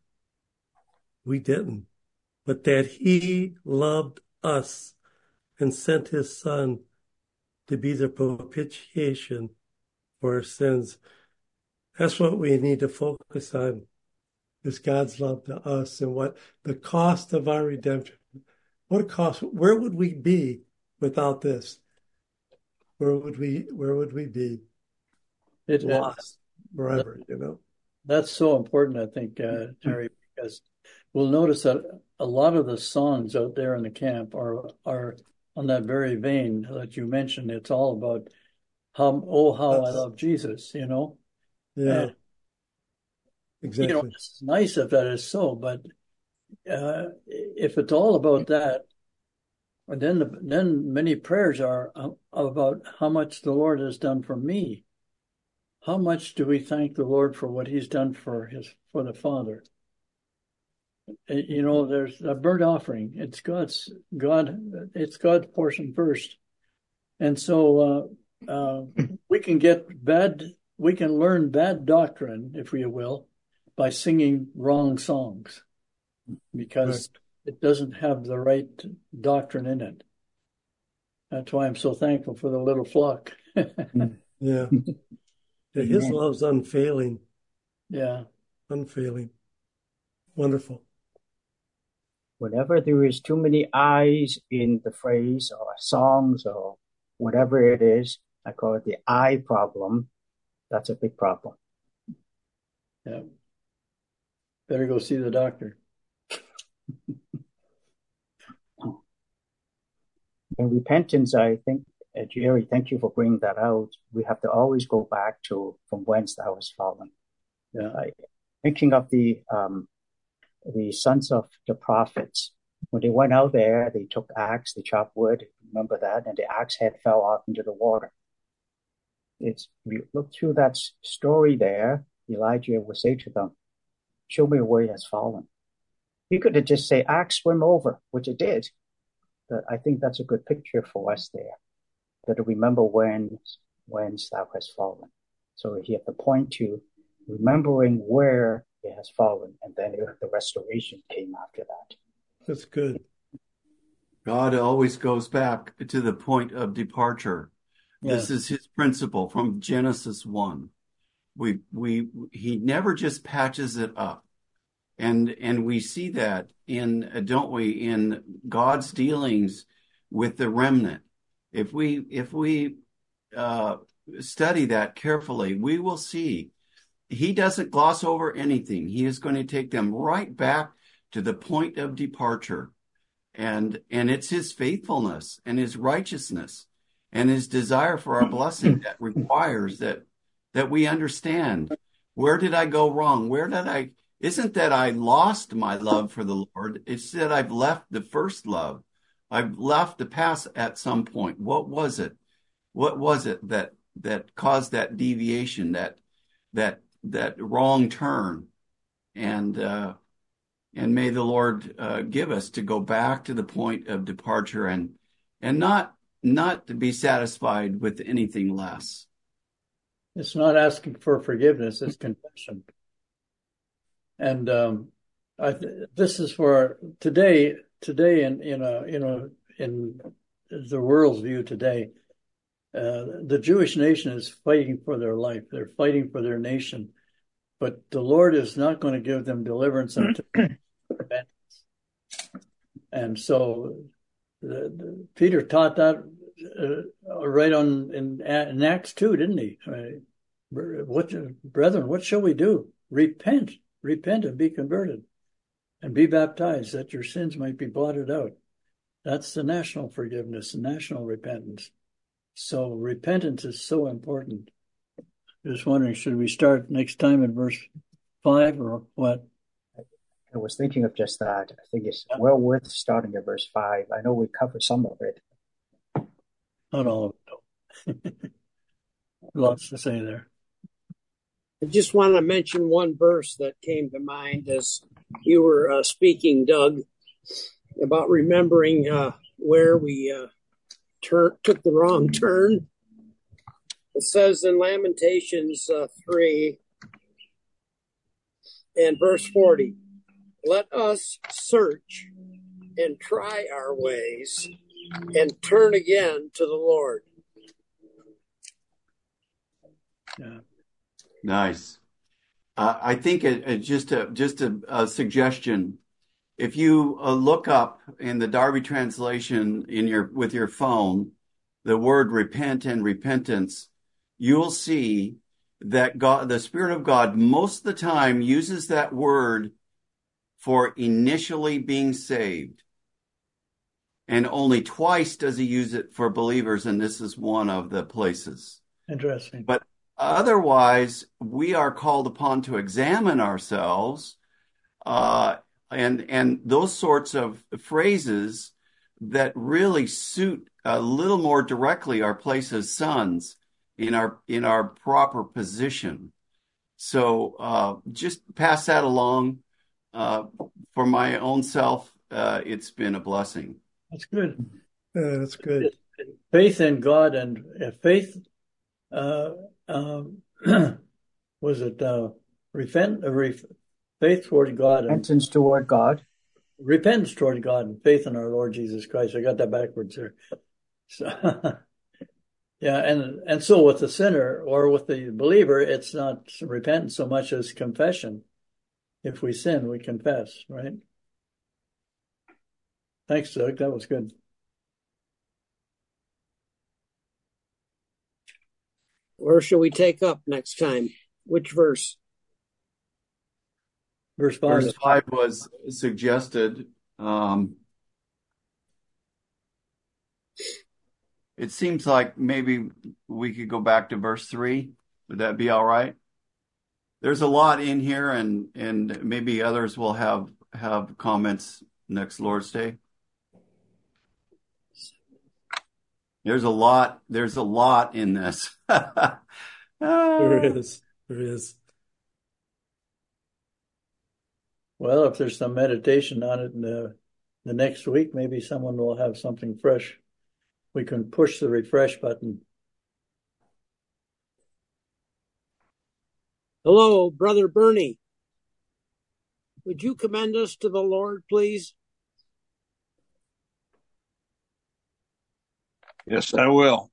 we didn't, but that he loved us and sent his son to be the propitiation for our sins. That's what we need to focus on, is God's love to us and what the cost of our redemption. What it cost? Where would we be without this? Where would we? Where would we be? It, Lost forever. You know. That's so important, I think, uh, Terry, because we'll notice that a lot of the songs out there in the camp are are on that very vein that you mentioned. It's all about how oh how I love Jesus. You know. Yeah. And, exactly. You know, it's nice if that is so, but uh, if it's all about that, then the, then many prayers are about how much the Lord has done for me. How much do we thank the Lord for what He's done for His for the Father? You know, there's a burnt offering. It's God's God. It's God's portion first, and so uh, uh, we can get bad. We can learn bad doctrine, if we will, by singing wrong songs, because right. It doesn't have the right doctrine in it. That's why I'm so thankful for the little flock. yeah. Yeah, his love's unfailing. Yeah. Unfailing. Wonderful. Whenever there is too many I's in the phrase or songs or whatever it is, I call it the I problem. That's a big problem. Yeah. Better go see the doctor. In repentance, I think, uh, Jerry, thank you for bringing that out. We have to always go back to from whence thou hast fallen. Yeah. Uh, thinking of the um, the sons of the prophets, when they went out there, they took axe, they chopped wood. Remember that, and the axe head fell off into the water. It's if you look through that story there, Elijah would say to them, "Show me where he has fallen." He could have just say, "Axe, swim over," which it did. But I think that's a good picture for us there. That to remember when whence thou hast fallen. So he had to point to remembering where it has fallen, and then the restoration came after that. That's good. God always goes back to the point of departure. Yes. This is his principle from Genesis one. We we he never just patches it up. And and we see that in, don't we, in God's dealings with the remnant. If we if we uh, study that carefully, we will see he doesn't gloss over anything. He is going to take them right back to the point of departure. And and it's his faithfulness and his righteousness and his desire for our blessing that requires that that we understand, where did I go wrong? Where did I Isn't that I lost my love for the Lord. It's that I've left the first love. I've left the past at some point. What was it? What was it that that caused that deviation, that that that wrong turn? And uh, and may the Lord uh, give us to go back to the point of departure and and not not to be satisfied with anything less. It's not asking for forgiveness; it's confession. And um, I th- this is for today. Today, in in a you know in the world's view today, uh, the Jewish nation is fighting for their life. They're fighting for their nation, but the Lord is not going to give them deliverance until repentance. And so, the, the, Peter taught that uh, right on in, in Acts two, didn't he? I mean, what, brethren, what shall we do? Repent. Repent and be converted and be baptized that your sins might be blotted out. That's the national forgiveness, the national repentance. So repentance is so important. Just wondering, should we start next time in verse five or what? I was thinking of just that. I think it's well worth starting at verse five. I know we covered some of it. Not all of it. Lots to say there. I just want to mention one verse that came to mind as you were uh, speaking, Doug, about remembering uh, where we uh, tur- took the wrong turn. It says in Lamentations uh, three and verse forty, let us search and try our ways and turn again to the Lord. Yeah. Nice. Uh, I think it, it just a, just a, a suggestion. If you uh, look up in the Darby translation in your with your phone the word repent and repentance, you'll see that God, the Spirit of God, most of the time uses that word for initially being saved. And only twice does he use it for believers, and this is one of the places. Interesting. But otherwise, we are called upon to examine ourselves, uh, and and those sorts of phrases that really suit a little more directly our place as sons in our in our proper position. So uh, just pass that along. Uh, for my own self, uh, it's been a blessing. That's good. Uh, that's good. Faith in God and uh, faith, uh, um, was it uh, repent, uh, re- faith toward God and Repentance toward God. repentance toward God and faith in our Lord Jesus Christ. I got that backwards there. So, yeah, and and so with the sinner or with the believer, it's not repentance so much as confession. If we sin, we confess, right? Thanks, Doug. That was good. Where shall we take up next time? Which verse? Verse five. Verse five was suggested. Um, it seems like maybe we could go back to verse three. Would that be all right? There's a lot in here, and and maybe others will have have comments next Lord's Day. There's a lot. There's a lot in this. There is. There is. Well, if there's some meditation on it in the, the next week, maybe someone will have something fresh. We can push the refresh button. Hello, Brother Bernie. Would you commend us to the Lord, please? Yes, I will.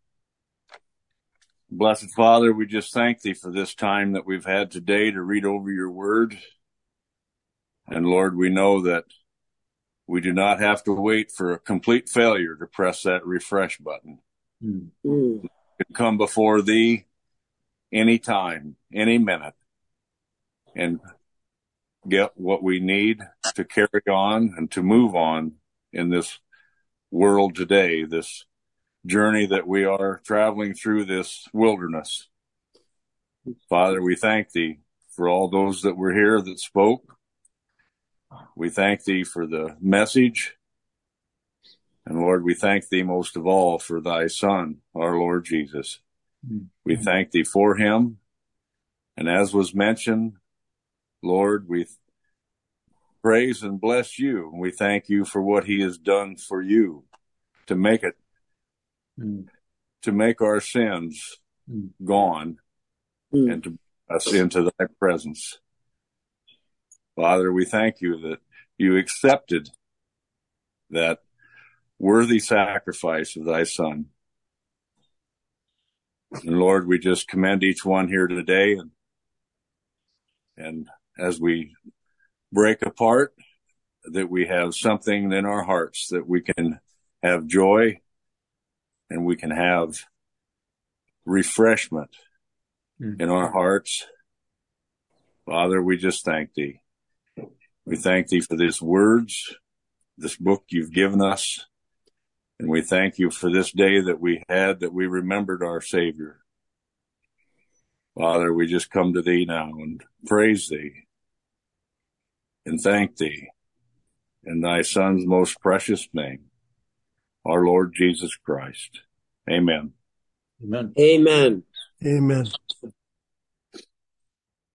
Blessed Father, we just thank thee for this time that we've had today to read over your word. And Lord, we know that we do not have to wait for a complete failure to press that refresh button. Mm. We can come before thee any time, any minute, and get what we need to carry on and to move on in this world today, this journey that we are traveling through this wilderness. Father, we thank thee for all those that were here that spoke. We thank thee for the message. And Lord, we thank thee most of all for thy Son, our Lord Jesus. Mm-hmm. We thank thee for him. And as was mentioned, Lord, we praise and bless you. And we thank you for what he has done for you to make it, mm. to make our sins mm. gone mm. and to bring us into thy presence. Father, we thank you that you accepted that worthy sacrifice of thy Son. And Lord, we just commend each one here today. And, and as we break apart, that we have something in our hearts that we can have joy and we can have refreshment mm. in our hearts. Father, we just thank thee. We thank thee for these words. this book you've given us. And we thank you for this day that we had, that we remembered our Savior. Father, we just come to thee now and praise thee and thank thee in thy Son's most precious name, our Lord Jesus Christ. Amen. Amen. Amen. Amen.